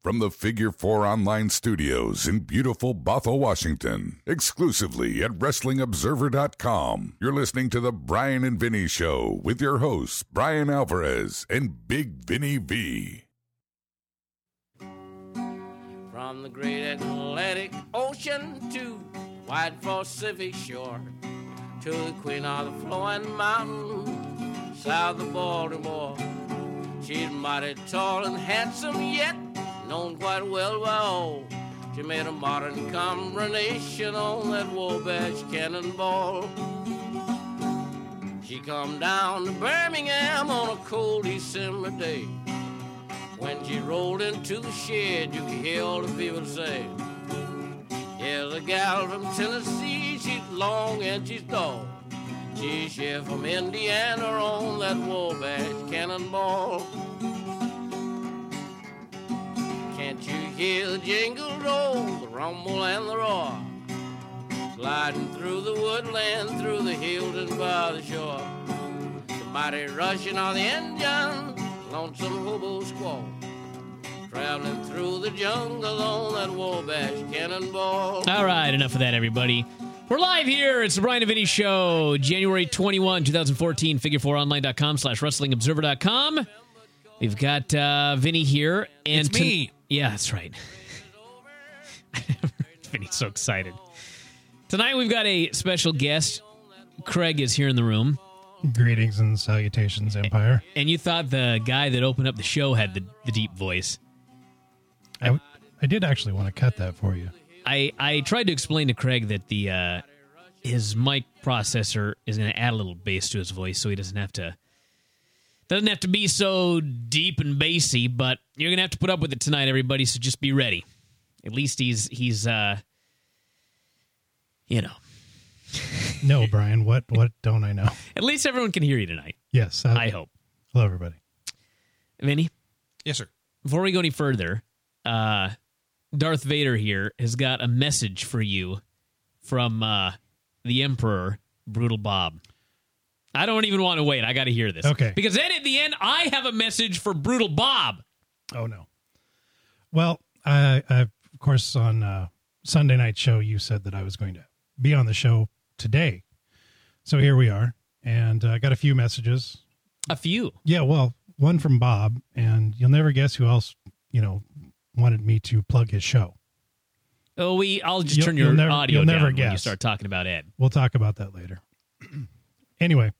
From the Figure 4 Online Studios in beautiful Bothell, Washington, exclusively at WrestlingObserver.com, you're listening to The Bryan and Vinny Show with your hosts, Bryan Alvarez and Big Vinny V. From the great Atlantic Ocean to wide Pacific shore, to the queen of the flowing mountain, south of Baltimore. She's mighty tall and handsome, yet known quite well by all. She made a modern combination on that Wabash Cannonball. She come down to Birmingham on a cold December day. When she rolled into the shed, you could hear all the people say, "Here's a gal from Tennessee, she's long and she's tall. She's here from Indiana on that Wabash Cannonball." Can't you hear the jingle roll, the rumble and the roar, gliding through the woodland, through the hills and by the shore? The mighty rushing of the engine, lonesome hobo squaw, traveling through the jungle on that Wabash Cannonball. All right, enough of that, everybody. We're live here. It's the Bryan and Vinny Show, January 21, 2014, figure4online.com/wrestlingobserver.com. We've got Vinny here. And it's me. Yeah, that's right. Vinny's so excited. Tonight we've got a special guest. Craig is here in the room. Greetings and salutations, Empire. And you thought the guy that opened up the show had the deep voice. I did actually want to cut that for you. I tried to explain to Craig that the his mic processor is going to add a little bass to his voice, so he doesn't have to be so deep and bassy. But you're going to have to put up with it tonight, everybody. So just be ready. At least he's you know. No, Brian. What don't I know? At least everyone can hear you tonight. Yes, I hope. Hello, everybody. Vinny? Yes, sir. Before we go any further, Darth Vader here has got a message for you from the Emperor, Brutal Bob. I don't even want to wait. I got to hear this. Okay. Because then at the end, I have a message for Brutal Bob. Oh, no. Well, I of course, on Sunday night show, you said that I was going to be on the show today. So here we are. And I got a few messages. A few? Yeah, well, one from Bob. And you'll never guess who else, wanted me to plug his show. Oh, I'll just turn your audio down when you start talking about Ed. We'll talk about that later. Anyway,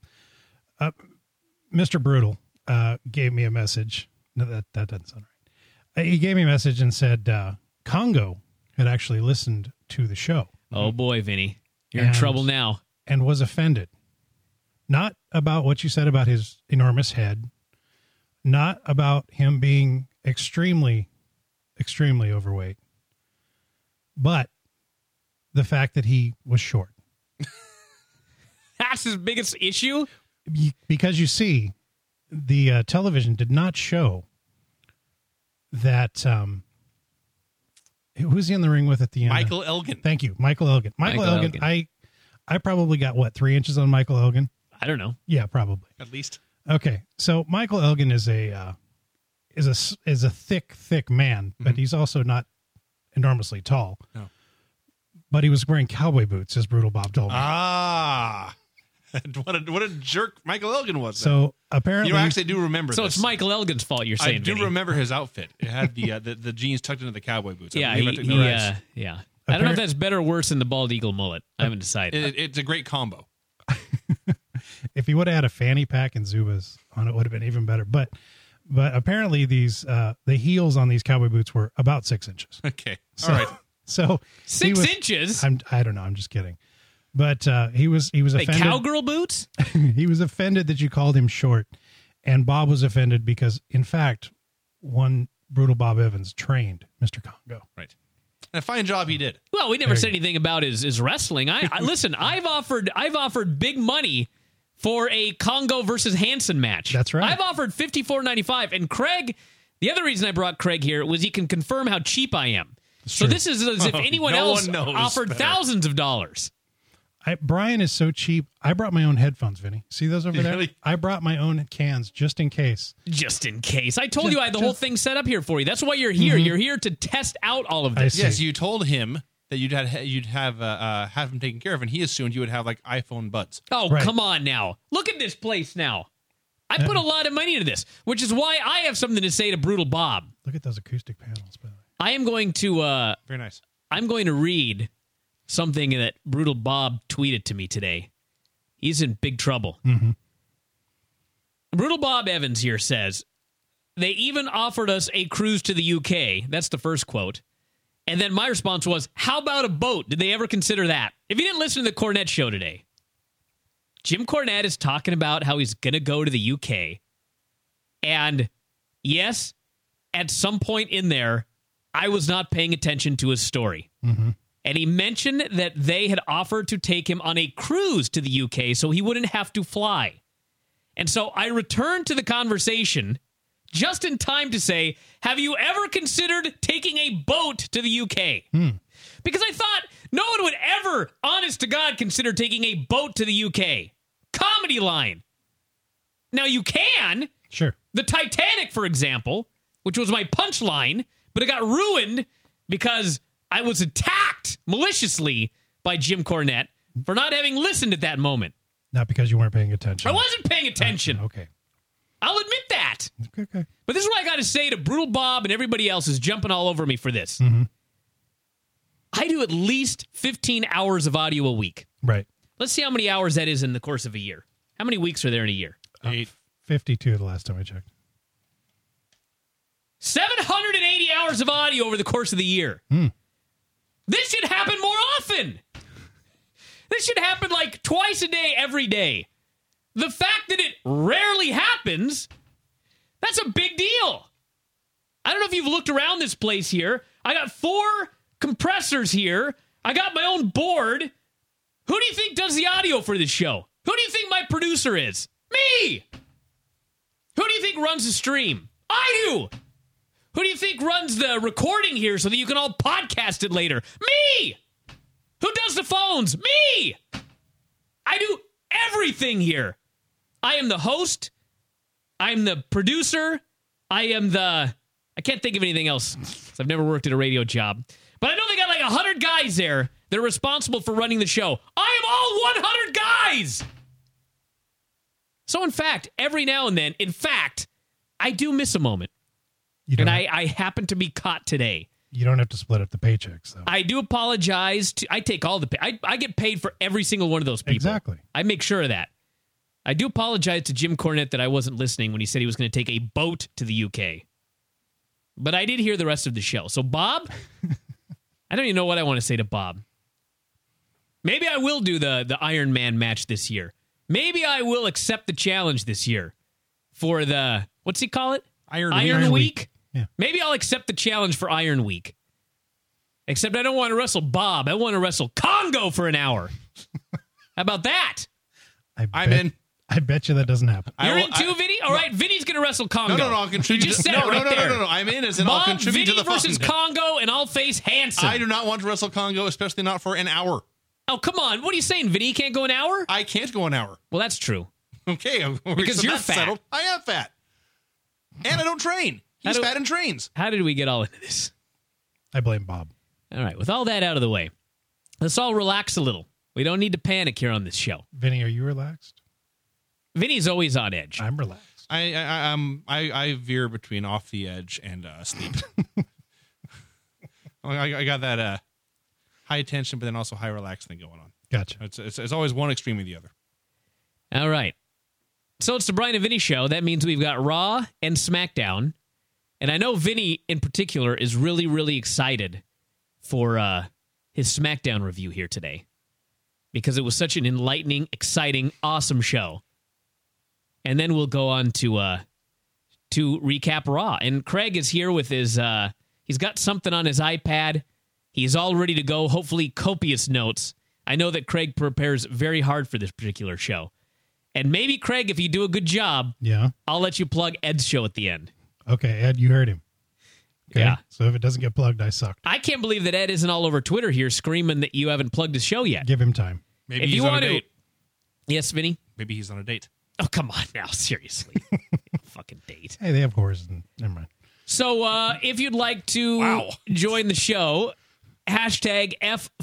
Mr. Brutal gave me a message. No, that doesn't sound right. He gave me a message and said Congo had actually listened to the show. Oh, boy, Vinny. You're in trouble now. And was offended. Not about what you said about his enormous head. Not about him being extremely, extremely overweight. But the fact that he was short. That's his biggest issue? Because you see, the television did not show that. Who was he in the ring with at the end? Michael Elgin. Thank you, Michael Elgin. Michael Elgin. I probably got 3 inches on Michael Elgin. I don't know. Yeah, probably. At least. Okay, so Michael Elgin is a thick man, but he's also not enormously tall. No. But he was wearing cowboy boots, as Brutal Bob told me. Ah. What a jerk Michael Elgin was. Then. So apparently, you actually do remember. So this. it's Michael Elgin's fault. You're saying I do Vinny. remember his outfit. It had the jeans tucked into the cowboy boots. Yeah, yeah. I don't know if that's better or worse than the bald eagle mullet. I haven't decided. It's a great combo. If he would have had a fanny pack and Zubas on it, would have been even better. But apparently these the heels on these cowboy boots were about 6 inches. Okay, So, all right. So 6 inches. I don't know. I'm just kidding. But he was offended. Cowgirl boots. He was offended that you called him short, and Bob was offended because, in fact, one Brutal Bob Evans trained Mr. Congo. Right. And a fine job he did. Well, we never said anything about his wrestling. I listen. I've offered big money for a Congo versus Hansen match. That's right. I've offered $54.95, and Craig. The other reason I brought Craig here was he can confirm how cheap I am. So this is as if anyone else one knows offered better. thousands of dollars. Brian is so cheap. I brought my own headphones, Vinny. See those over there? Really? I brought my own cans just in case. Just in case. I told you I had the whole thing set up here for you. That's why you're here. You're here to test out all of this. Yes, you told him that you'd have him taken care of, and he assumed you would have like iPhone buds. Oh, Right. come on now. Look at this place now. I put a lot of money into this, which is why I have something to say to Brutal Bob. Look at those acoustic panels, by the way. I am going to Very nice. I'm going to read something that Brutal Bob tweeted to me today. He's in big trouble. Brutal Bob Evans here says, they even offered us a cruise to the UK. That's the first quote. And then my response was, how about a boat? Did they ever consider that? If you didn't listen to the Cornette show today, Jim Cornette is talking about how he's going to go to the UK. And yes, at some point in there, I was not paying attention to his story. And he mentioned that they had offered to take him on a cruise to the UK so he wouldn't have to fly. And so I returned to the conversation just in time to say, have you ever considered taking a boat to the UK? Because I thought no one would ever, honest to God, consider taking a boat to the UK. Comedy line. Now you can. Sure. The Titanic, for example, which was my punchline, but it got ruined because I was attacked maliciously by Jim Cornette for not having listened at that moment. Not because you weren't paying attention. I wasn't paying attention. Okay. I'll admit that. Okay. But this is what I got to say to Brutal Bob and everybody else who's jumping all over me for this. I do at least 15 hours of audio a week. Right. Let's see how many hours that is in the course of a year. How many weeks are there in a year? 8. 52 the last time I checked. 780 hours of audio over the course of the year. This should happen more often. This should happen like twice a day, every day. The fact that it rarely happens, that's a big deal. I don't know if you've looked around this place here. I got 4 compressors here. I got my own board. Who do you think does the audio for this show? Who do you think my producer is? Me! Who do you think runs the stream? I do! Who do you think runs the recording here so that you can all podcast it later? Me! Who does the phones? Me! I do everything here. I am the host. I'm the producer. I can't think of anything else. I've never worked at a radio job. But I know they got like 100 guys there that are responsible for running the show. I am all 100 guys! So in fact, every now and then, I do miss a moment. And I happen to be caught today. You don't have to split up the paychecks, though. I do apologize. I take all the pay. I get paid for every single one of those people. Exactly. I make sure of that. I do apologize to Jim Cornette that I wasn't listening when he said he was going to take a boat to the UK. But I did hear the rest of the show. So, Bob, I don't even know what I want to say to Bob. Maybe I will do the Iron Man match this year. Maybe I will accept the challenge this year for the, what's he call it? Iron Week? Yeah. Maybe I'll accept the challenge for Iron Week. Except I don't want to wrestle Bob. I want to wrestle Congo for an hour. How about that? I'm in. I bet you that doesn't happen. You're in too, Vinny? All right, Vinny's going to wrestle Congo. No, I'll contribute. You just said no, it right there. No. I'm in as in Bob, I'll contribute Vinny to the versus fun. Congo, and I'll face Hanson. I do not want to wrestle Congo, especially not for an hour. Oh, come on. What are you saying, Vinny? You can't go an hour? I can't go an hour. Well, that's true. Okay. Because so you're that's fat. Settled. I am fat. And I don't train. He's fat and trains. How did we get all into this? I blame Bob. All right, with all that out of the way, let's all relax a little. We don't need to panic here on this show. Vinny, are you relaxed? Vinny's always on edge. I'm relaxed. I veer between off the edge and sleep. I got that high tension, but then also high relax thing going on. Gotcha. It's always one extreme or the other. All right. So it's the Brian and Vinny show. That means we've got Raw and SmackDown. And I know Vinny in particular is really, really excited for his SmackDown review here today. Because it was such an enlightening, exciting, awesome show. And then we'll go on to recap Raw. And Craig is here with his, he's got something on his iPad. He's all ready to go, hopefully copious notes. I know that Craig prepares very hard for this particular show. And maybe, Craig, if you do a good job, I'll let you plug Ed's show at the end. Okay, Ed, you heard him. Okay? Yeah. So if it doesn't get plugged, I sucked. I can't believe that Ed isn't all over Twitter here screaming that you haven't plugged his show yet. Give him time. Maybe if he's you on want a to, date. yes, Vinny. Maybe he's on a date. Oh, come on now, seriously, fucking date. Hey, they have cores. Never mind. So, if you'd like to join the show, hashtag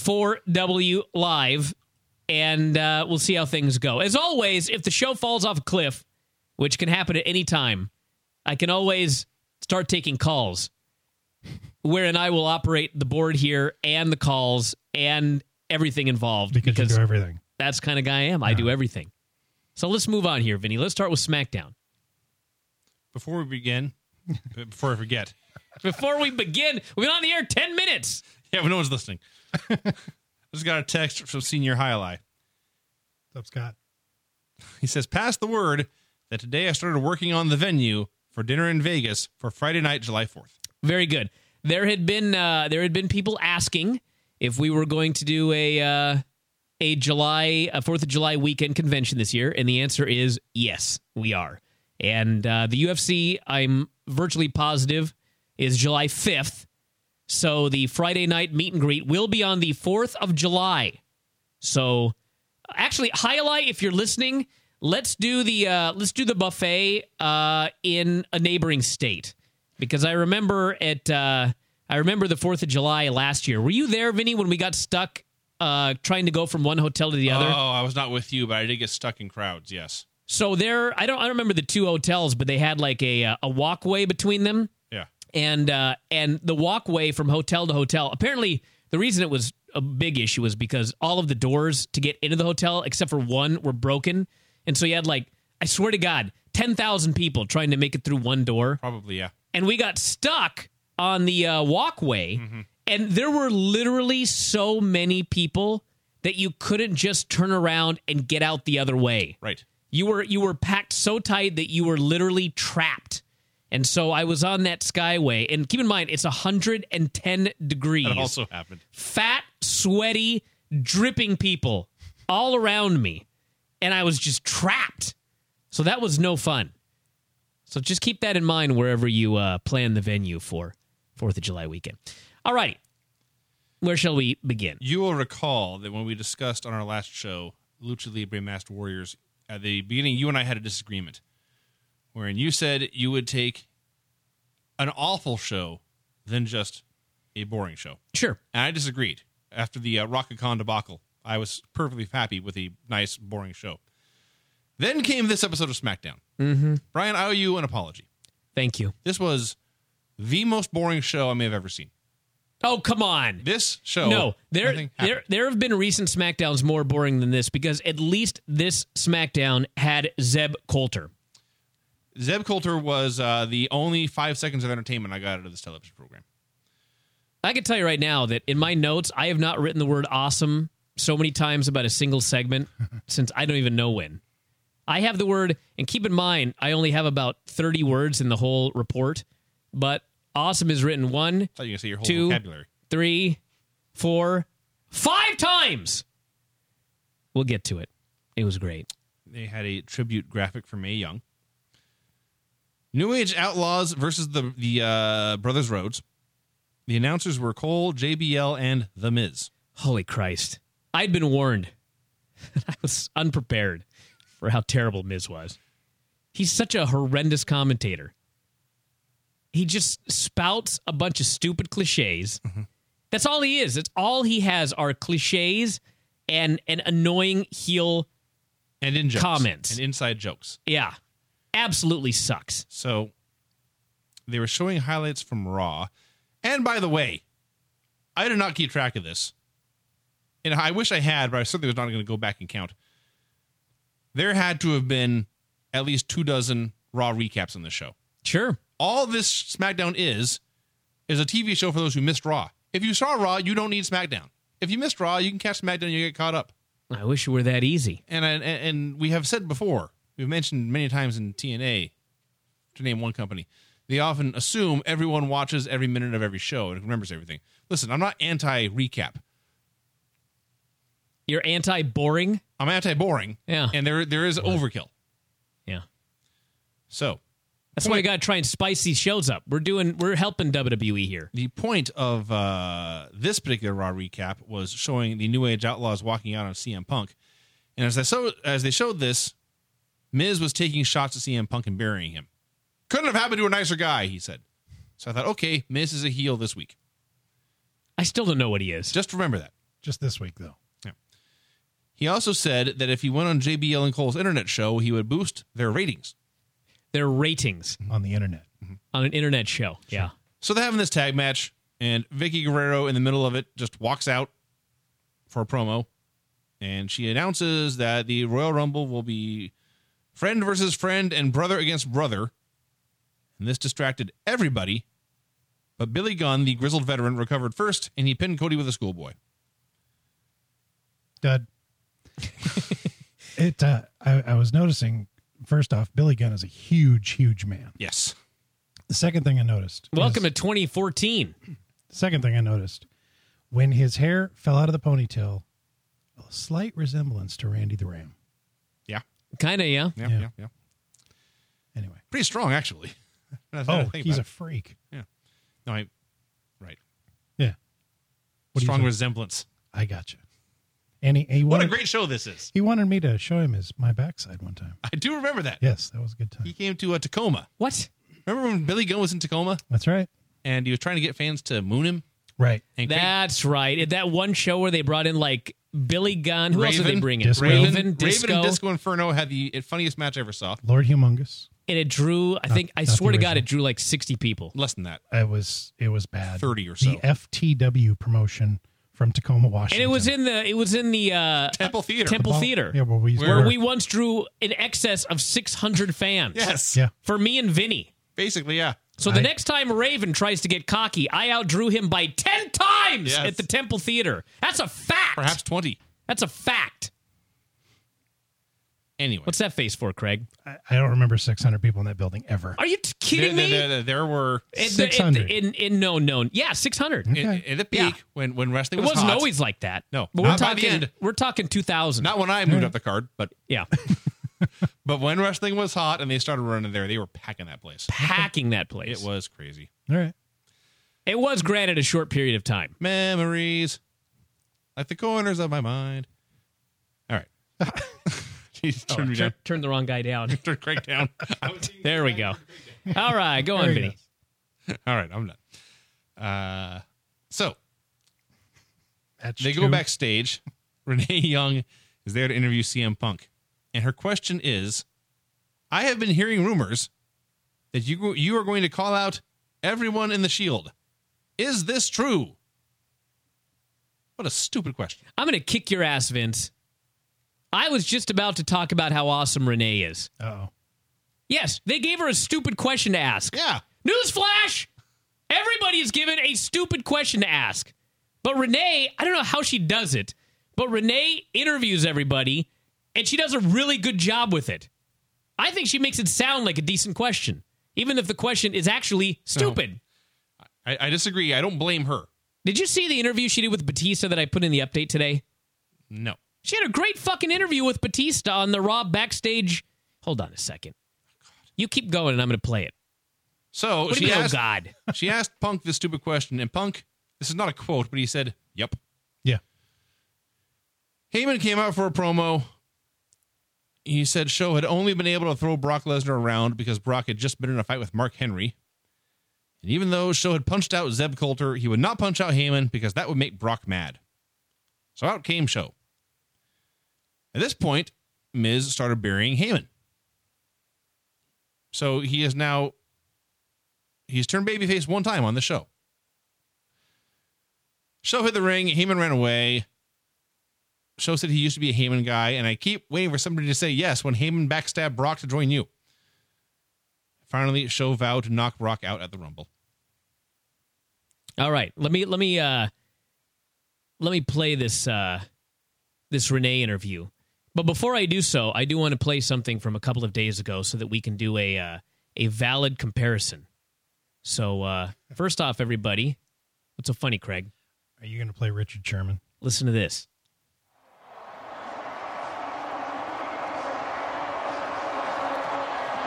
F4W Live, and we'll see how things go. As always, if the show falls off a cliff, which can happen at any time, I can always start taking calls, wherein I will operate the board here and the calls and everything involved. Because you do everything. That's the kind of guy I am. I do everything. So let's move on here, Vinny. Let's start with SmackDown. Before we begin, before I forget. Before we begin, we've been on the air 10 minutes. Yeah, but no one's listening. I just got a text from Senior Highlight. What's up, Scott? He says, pass the word that today I started working on the venue for dinner in Vegas for Friday night, July 4th. Very good. There had been people asking if we were going to do a 4th of July weekend convention this year, and the answer is yes, we are. And the UFC, I'm virtually positive, is July 5th. So the Friday night meet and greet will be on the 4th of July. So actually, Highlight, if you're listening, let's do the buffet in a neighboring state, because I remember the 4th of July last year. Were you there, Vinny, when we got stuck trying to go from one hotel to the other? Oh, I was not with you, but I did get stuck in crowds. Yes. So I don't remember the two hotels, but they had like a walkway between them. Yeah. And the walkway from hotel to hotel, apparently the reason it was a big issue was because all of the doors to get into the hotel, except for one, were broken. And so you had, like, I swear to God, 10,000 people trying to make it through one door. Probably, yeah. And we got stuck on the walkway, and there were literally so many people that you couldn't just turn around and get out the other way. Right. You were packed so tight that you were literally trapped. And so I was on that Skyway, and keep in mind, it's 110 degrees. That also happened. Fat, sweaty, dripping people all around me, and I was just trapped. So that was no fun. So just keep that in mind wherever you plan the venue for 4th of July weekend. All right. Where shall we begin? You will recall that when we discussed on our last show, Lucha Libre Masked Warriors, at the beginning, you and I had a disagreement, wherein you said you would take an awful show than just a boring show. Sure. And I disagreed. After the Rockacon debacle, I was perfectly happy with a nice, boring show. Then came this episode of SmackDown. Mm-hmm. Brian, I owe you an apology. Thank you. This was the most boring show I may have ever seen. Oh, come on. This show. No, there have been recent SmackDowns more boring than this, because at least this SmackDown had Zeb Coulter. Zeb Coulter was the only 5 seconds of entertainment I got out of this television program. I can tell you right now that in my notes, I have not written the word awesome so many times about a single segment since I don't even know when. I have the word, and keep in mind, I only have about 30 words in the whole report, but awesome is written 1, I thought you were going to say your whole 2, vocabulary. 3, 4, 5 times. We'll get to it. It was great. They had a tribute graphic for Mae Young. New Age Outlaws versus the Brothers Rhodes. The announcers were Cole, JBL, and The Miz. Holy Christ. I'd been warned. I was unprepared for how terrible Miz was. He's such a horrendous commentator. He just spouts a bunch of stupid cliches. Mm-hmm. That's all he is. That's all he has are cliches and annoying heel and in-jokes. Comments. And inside jokes. Yeah. Absolutely sucks. So they were showing highlights from Raw. And by the way, I did not keep track of this. And I wish I had, but I certainly was not going to go back and count. There had to have been at least 24 Raw recaps on this show. Sure. All this SmackDown is a TV show for those who missed Raw. If you saw Raw, you don't need SmackDown. If you missed Raw, you can catch SmackDown and you get caught up. I wish it were that easy. And we have said before, we've mentioned many times in TNA, to name one company, they often assume everyone watches every minute of every show and remembers everything. Listen, I'm not anti-recap. You're anti-boring? I'm anti-boring. Yeah. And there is overkill. Yeah. So. That's why we got to try and spice these shows up. We're helping WWE here. The point of this particular Raw recap was showing the New Age Outlaws walking out on CM Punk. And as they showed this, Miz was taking shots at CM Punk and burying him. Couldn't have happened to a nicer guy, he said. So I thought, okay, Miz is a heel this week. I still don't know what he is. Just remember that. Just this week, though. Yeah. He also said that if he went on JBL and Cole's internet show, he would boost their ratings. Their ratings On the internet. on an internet show. Yeah. So they're having this tag match, and Vicky Guerrero in the middle of it just walks out for a promo, and she announces that the Royal Rumble will be friend versus friend and brother against brother. And this distracted everybody, but Billy Gunn, the grizzled veteran, recovered first, and he pinned Cody with a schoolboy. Dud. I was noticing, first off, Billy Gunn is a huge, huge man. Yes. The second thing I noticed. Welcome to 2014. Second thing I noticed, when his hair fell out of the ponytail, a slight resemblance to Randy the Ram. Yeah. Kind of, yeah. Yeah. Anyway. Pretty strong, actually. He's a freak. Yeah. No, right. Yeah. Strong resemblance. I got you. And he What a wanted, great show this is. he wanted me to show him my backside one time. I do remember that. Yes, that was a good time. He came to Tacoma. What? Remember when Billy Gunn was in Tacoma That's right. and he was trying to get fans to moon him? Right. And That's right. At that one show where they brought in like Billy Gunn. Who else did they Raven, bring in? Disco. Raven, Disco. and Disco Inferno had the funniest match I ever saw. Lord Humongous. And it drew, I not swear the to God, original. it drew like 60 people. Less than that. It was bad. 30 or so. The FTW promotion from Tacoma, Washington. And it was in the Temple Theater. Temple Theater. Yeah, where we used to where work. we once drew in excess of 600 fans. Yes. Yeah. For me and Vinny. Basically, yeah. So the next time Raven tries to get cocky, I outdrew him by 10 times Yes. at the Temple Theater. That's a fact. Perhaps 20. That's a fact. Anyway. What's that face for, Craig? I don't remember 600 people in that building ever. Are you kidding me? There were, In- 600. No. Yeah, 600. Okay. in the peak, Yeah. when wrestling It was wasn't hot. always like that. No, but not by the end. We're talking 2000. Not when I moved up the card, but Yeah, when wrestling was hot and they started running there, they were packing that place. packing that place. It was crazy. All right. It was granted a short period of time. Memories, like the corners of my mind. All right. Jeez, turn me down. Turn the wrong guy down. Turn Craig down. There we go. All right, go on, There he Vinny. goes. All right, I'm done. So That's they true. go backstage. Renee Young is there to interview CM Punk, and her question is, "I have been hearing rumors that you are going to call out everyone in the Shield. Is this true?" What a stupid question. I'm going to kick your ass, Vince. I was just about to talk about how awesome Renee is. Uh-oh. Yes, they gave her a stupid question to ask. Yeah. Newsflash! Everybody is given a stupid question to ask. But Renee, I don't know how she does it, but Renee interviews everybody, and she does a really good job with it. I think she makes it sound like a decent question, even if the question is actually stupid. I disagree. I don't blame her. Did you see the interview she did with Batista that I put in the update today? No. She had a great fucking interview with Batista on the Raw backstage. Hold on a second. You keep going, and I'm going to play it. So What do she you mean, oh, asked, God? she asked Punk this stupid question, and Punk, this is not a quote, but he said, "Yep." Yeah. Heyman came out for a promo. He said Show had only been able to throw Brock Lesnar around because Brock had just been in a fight with Mark Henry. And even though Show had punched out Zeb Coulter, he would not punch out Heyman because that would make Brock mad. So out came Show. At this point, Miz started burying Heyman. So he's turned babyface one time on the show. Show hit the ring. Heyman ran away. Show said he used to be a Heyman guy, and I keep waiting for somebody to say yes when Heyman backstabbed Brock to join you. Finally, Show vowed to knock Brock out at the Rumble. All right, let me play this this Renee interview. But before I do so, I do want to play something from a couple of days ago so that we can do a valid comparison. So first off, everybody, what's so funny, Craig? Are you going to play Richard Sherman? Listen to this.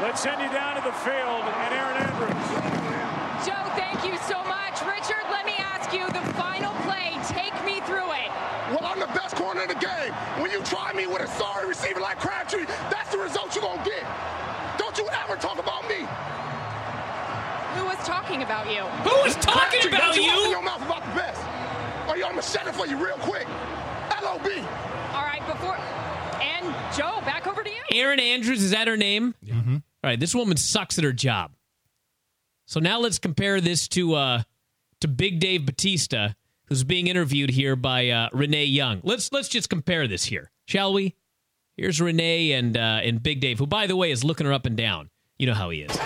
Let's send you down to the field and Aaron Andrews. Joe, thank you so much. Richard, let me ask you the final play. Take me through it. Well, I'm the best corner in the game. When you try me with a sorry receiver like Crabtree, that's the result you're going to get. Don't you ever talk about me. Who was talking about you? Who was talking Crabtree, about don't you? Open you? your mouth about the best. Or you, I'm going to shut it for you real quick. LOB. All right, and Joe, back over to you. Aaron Andrews, is that her name? Mm-hmm. All right, this woman sucks at her job. So now let's compare this to Big Dave Batista, who's being interviewed here by Renee Young. Let's just compare this here, shall we? Here's Renee and Big Dave, who, by the way, is looking her up and down. You know how he is.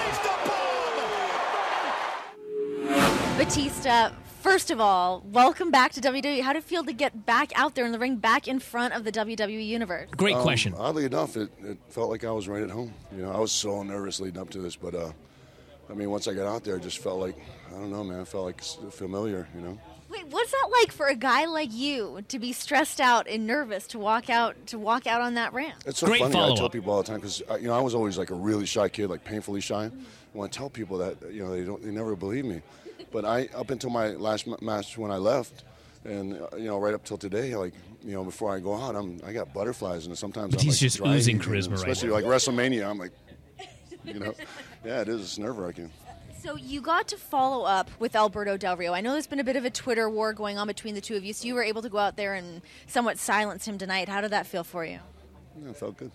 Batista, first of all, welcome back to WWE. How did it feel to get back out there in the ring, back in front of the WWE Universe? Great question. Oddly enough, it felt like I was right at home. You know, I was so nervous leading up to this, but I mean, once I got out there, it just felt like, I don't know, man, it felt like familiar, you know. Wait, what's that like for a guy like you to be stressed out and nervous to walk out on that ramp? It's so Great funny. follow-up. I tell people all the time because you know I was always like a really shy kid, like painfully shy. When I tell people that, you know, they never believe me. But up until my last match when I left, and you know, right up till today, like, you know, before I go out, I got butterflies, and sometimes But he's I'm like just driving, oozing you know, charisma right especially now. like WrestleMania. I'm like, you know, yeah, it is. It's nerve-wracking. So you got to follow up with Alberto Del Rio. I know there's been a bit of a Twitter war going on between the two of you, so you were able to go out there and somewhat silence him tonight. How did that feel for you? Yeah, it felt good.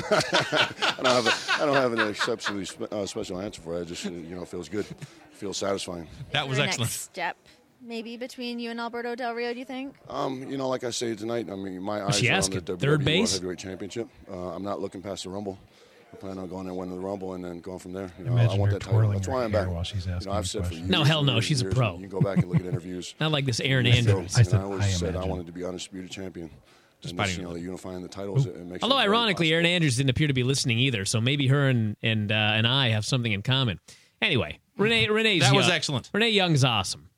I don't have an exceptionally special answer for it. I just, you know, it feels good. It feels satisfying. That was Your excellent. Next step, maybe between you and Alberto Del Rio, do you think? You know, like I say tonight, I mean, my eyes she are on ask the it? WWE Third World base? Heavyweight Championship. I'm not looking past the Rumble. I plan on going there, winning the Rumble, and then going from there. You know, Imagine I want her that title. twirling That's her why I'm hair back. while she's You asking know, I've the said for question. years. No, hell no, and she's a years, pro. You can go back and look at interviews. Not like this Aaron So, Andrews. I said, I always I said I imagine. wanted to be undisputed champion. Just And biting this, you her know, lip. unifying the titles. It makes Although it very ironically, Aaron possible. Andrews didn't appear to be listening either, so maybe her and I have something in common. Anyway, Renee's That was young. excellent. Renee Young's awesome.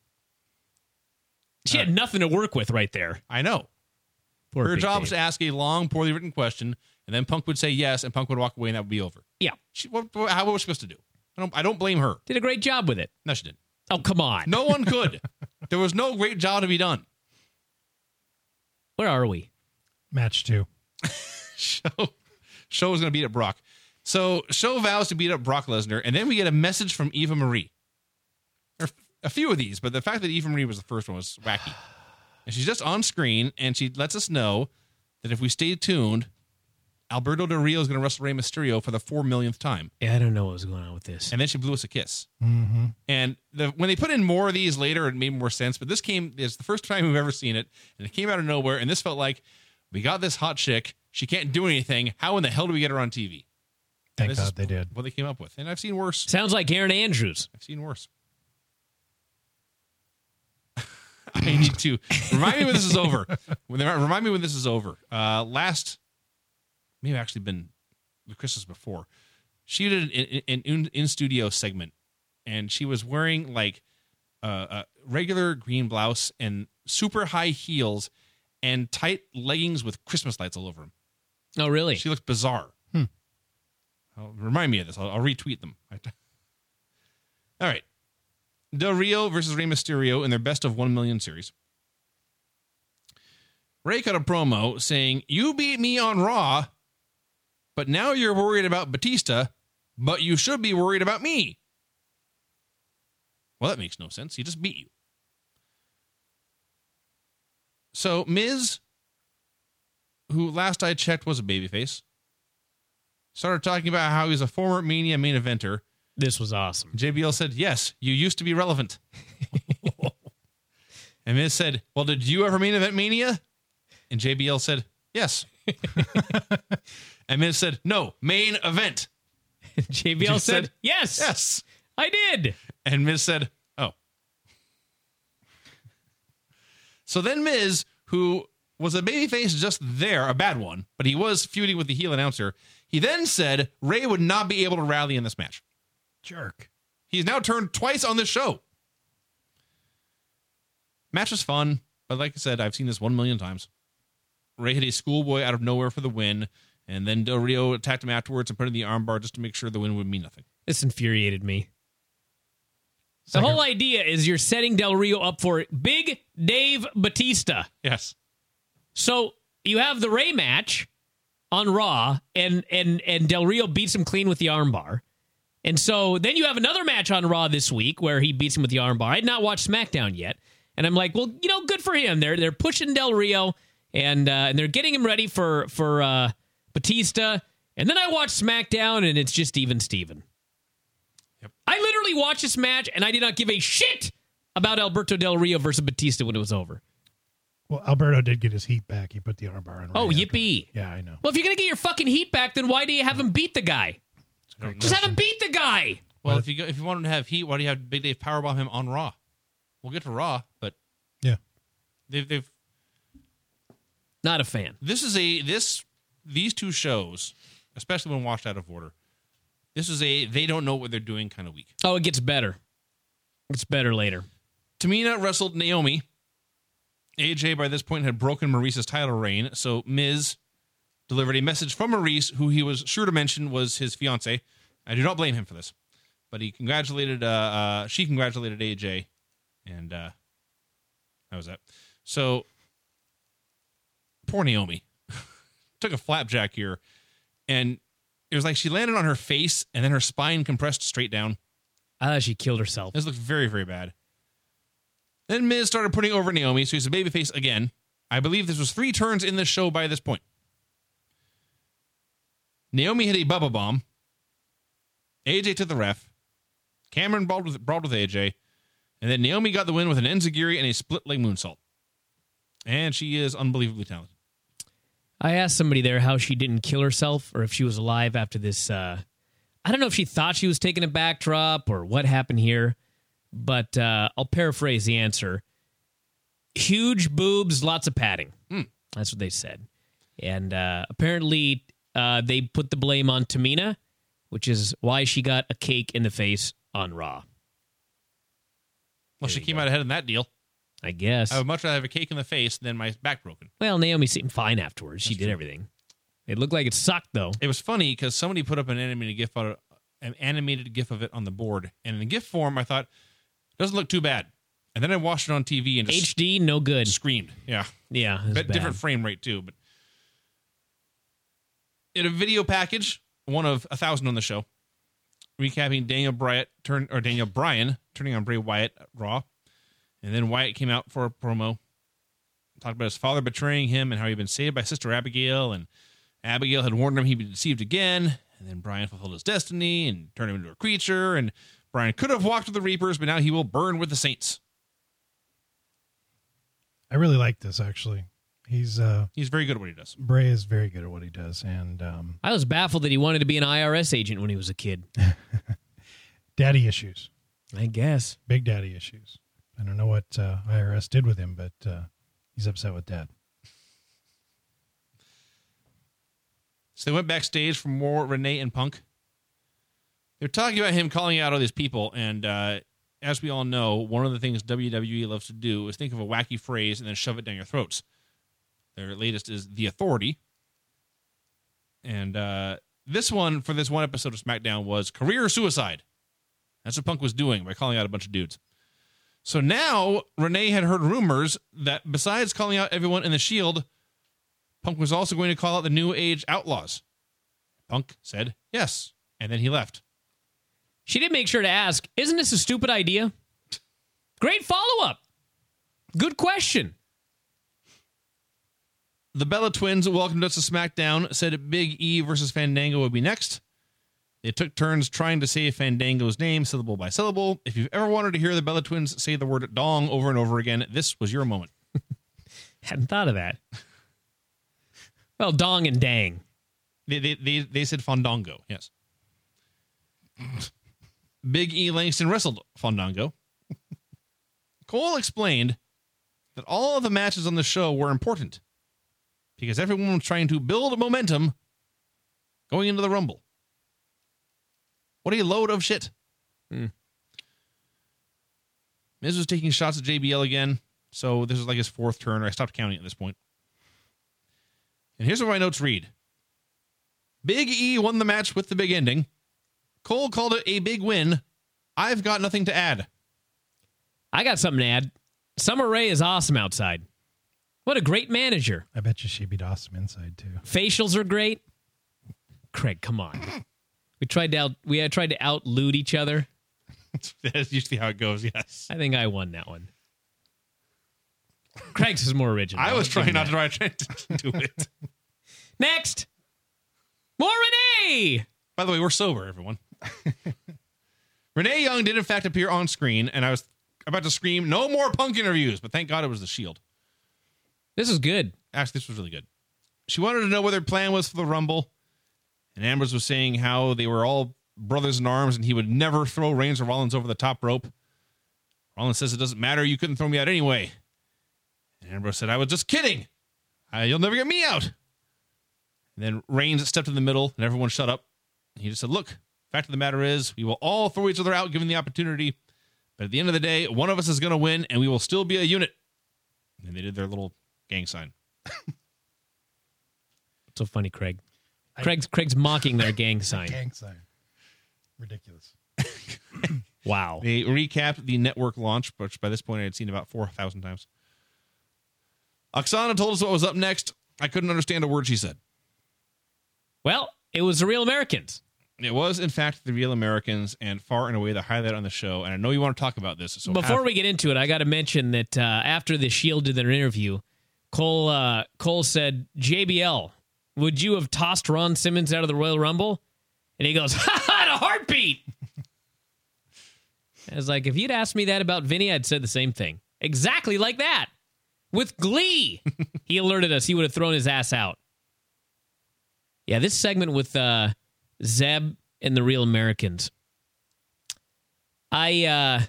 She had nothing to work with right there. I know. Poor Her Big job Dave. was to ask a long, poorly written question, and then Punk would say yes, and Punk would walk away, and that would be over. Yeah, How was she supposed to do? I don't blame her. did a great job with it. No, she didn't. Oh, come on. No one could. There was no great job to be done. Where are we? Match 2. Show was going to beat up Brock. So Show vows to beat up Brock Lesnar, and then we get a message from Eva Marie. There are a few of these, but the fact that Eva Marie was the first one was wacky. And she's just on screen, and she lets us know that if we stay tuned, Alberto Del Rio is going to wrestle Rey Mysterio for the 4 millionth time. Yeah, I don't know what was going on with this. And then she blew us a kiss. Mm-hmm. And when they put in more of these later, it made more sense. But this is the first time we've ever seen it, and it came out of nowhere. And this felt like we got this hot chick. She can't do anything. How in the hell do we get her on TV? Thank This is God they did. what they came up with. And I've seen worse. Sounds like Aaron Andrews. I've seen worse. I need to remind me when this is over. Remind me when this is over. Maybe actually been the Christmas before. She did an in-studio segment, and she was wearing like a regular green blouse and super high heels and tight leggings with Christmas lights all over them. Oh, really? She looked bizarre. Remind me of this. I'll retweet them. All right. Del Rio versus Rey Mysterio in their best of 1 million series. Rey cut a promo saying, "You beat me on Raw, but now you're worried about Batista, but you should be worried about me." Well, that makes no sense. He just beat you. So Miz, who last I checked was a babyface, started talking about how he's a former Mania main eventer. This was awesome. JBL said, "Yes, you used to be relevant." And Miz said, "Well, did you ever main event Mania?" And JBL said, "Yes." And Miz said, "No, main event." JBL said, yes. "Yes, I did." And Miz said, "Oh." So then Miz, who was a babyface just there, a bad one, but he was feuding with the heel announcer, he then said Rey would not be able to rally in this match. Jerk. He's now turned twice on this show. Match was fun, but like I said, I've seen this 1 million times. Rey hit a schoolboy out of nowhere for the win, And then Del Rio attacked him afterwards and put in the armbar just to make sure the win would mean nothing. This infuriated me. The whole idea is you're setting Del Rio up for Big Dave Batista. Yes. So you have the Ray match on Raw, and Del Rio beats him clean with the armbar. And so then you have another match on Raw this week where he beats him with the armbar. I had not watched SmackDown yet. And I'm like, well, good for him. They're pushing Del Rio, and they're getting him ready for Batista. And then I watch SmackDown, and it's just even Steven. Yep. I literally watched this match, and I did not give a shit about Alberto Del Rio versus Batista when it was over. Well, Alberto did get his heat back. He put the armbar on. Oh, yippee. Yeah, I know. Well, if you're going to get your fucking heat back, then why do you have him beat the guy? Just have him beat the guy. Well, if you want him to have heat, why do you have Big Dave powerbomb him on Raw? We'll get to Raw, but yeah, they've not a fan. These two shows, especially when watched out of order, this is they don't know what they're doing kind of week. Oh, it gets better. It's better later. Tamina wrestled Naomi. AJ by this point had broken Maurice's title reign, so Miz delivered a message from Maurice, who he was sure to mention was his fiance. I do not blame him for this, but she congratulated AJ, and that was that. So poor Naomi took a flapjack here, and it was like she landed on her face, and then her spine compressed straight down. I thought she killed herself. This looked very, very bad. Then Miz started putting over Naomi, so he's a babyface again. I believe this was 3 turns in this show by this point. Naomi hit a Bubba Bomb. AJ to the ref. Cameron brawled with AJ. And then Naomi got the win with an enziguri and a split leg moonsault. And she is unbelievably talented. I asked somebody there how she didn't kill herself or if she was alive after this. I don't know if she thought she was taking a backdrop or what happened here, but I'll paraphrase the answer. Huge boobs, lots of padding. That's what they said. And apparently they put the blame on Tamina, which is why she got a cake in the face on Raw. Well, she came out ahead in that deal. I guess. I would much rather have a cake in the face than my back broken. Well, Naomi seemed fine afterwards. She did everything. It looked like it sucked, though. It was funny because somebody put up an animated GIF of it on the board. And in the GIF form, I thought, it doesn't look too bad. And then I watched it on TV and just HD, no good. Screamed. Yeah. Yeah. But different frame rate, too. But in a video package, one of 1,000 on the show, recapping Daniel Bryan turning on Bray Wyatt at Raw. And then Wyatt came out for a promo, talked about his father betraying him and how he'd been saved by Sister Abigail, and Abigail had warned him he'd be deceived again. And then Bryan fulfilled his destiny and turned him into a creature. And Bryan could have walked with the Reapers, but now he will burn with the Saints. I really like this, actually. He's very good at what he does. Bray is very good at what he does, and I was baffled that he wanted to be an IRS agent when he was a kid. Daddy issues, I guess. Big daddy issues. I don't know what IRS did with him, but he's upset with Dad. So they went backstage for more Renee and Punk. They're talking about him calling out all these people, and as we all know, one of the things WWE loves to do is think of a wacky phrase and then shove it down your throats. Their latest is The Authority. And this one, for this one episode of SmackDown, was career suicide. That's what Punk was doing by calling out a bunch of dudes. So now, Renee had heard rumors that besides calling out everyone in the Shield, Punk was also going to call out the New Age Outlaws. Punk said yes, and then he left. She did make sure to ask, isn't this a stupid idea? Great follow-up. Good question. The Bella Twins welcomed us to SmackDown, said Big E versus Fandango would be next. They took turns trying to say Fandango's name syllable by syllable. If you've ever wanted to hear the Bella Twins say the word dong over and over again, this was your moment. Hadn't thought of that. Well, dong and dang. They said Fandango, yes. Big E Langston wrestled Fandango. Cole explained that all of the matches on the show were important because everyone was trying to build momentum going into the Rumble. What a load of shit. Miz was taking shots at JBL again, so this is like his 4th turn. I stopped counting at this point. And here's what my notes read. Big E won the match with the big ending. Cole called it a big win. I've got nothing to add. I got something to add. Summer Rae is awesome outside. What a great manager. I bet you she'd be awesome inside, too. Facials are great. Craig, come on. We tried to out-lewd each other. That's usually how it goes, yes. I think I won that one. Craig's is more original. I was trying not to do it. Next. More Renee! By the way, we're sober, everyone. Renee Young did, in fact, appear on screen, and I was about to scream, no more Punk interviews, but thank God it was the Shield. This is good. Actually, this was really good. She wanted to know what their plan was for the Rumble, and Ambrose was saying how they were all brothers in arms, and he would never throw Reigns or Rollins over the top rope. Rollins says, it doesn't matter, you couldn't throw me out anyway. And Ambrose said, I was just kidding. You'll never get me out. And then Reigns stepped in the middle, and everyone shut up. And he just said, look, fact of the matter is, we will all throw each other out given the opportunity. But at the end of the day, one of us is going to win, and we will still be a unit. And they did their little gang sign. So funny, Craig. Craig's mocking their gang sign. Gang sign. Ridiculous. Wow. They recapped the network launch, which by this point I had seen about 4,000 times. Oksana told us what was up next. I couldn't understand a word she said. Well, it was the Real Americans. It was, in fact, the Real Americans, and far and away the highlight on the show. And I know you want to talk about this. So before we get into it, I got to mention that after the Shield did their interview, Cole said, JBL, would you have tossed Ron Simmons out of the Royal Rumble? And he goes, ha ha, in a heartbeat. I was like, if you'd asked me that about Vinny, I'd said the same thing. Exactly like that. With glee. He alerted us he would have thrown his ass out. Yeah, this segment with Zeb and the Real Americans. Many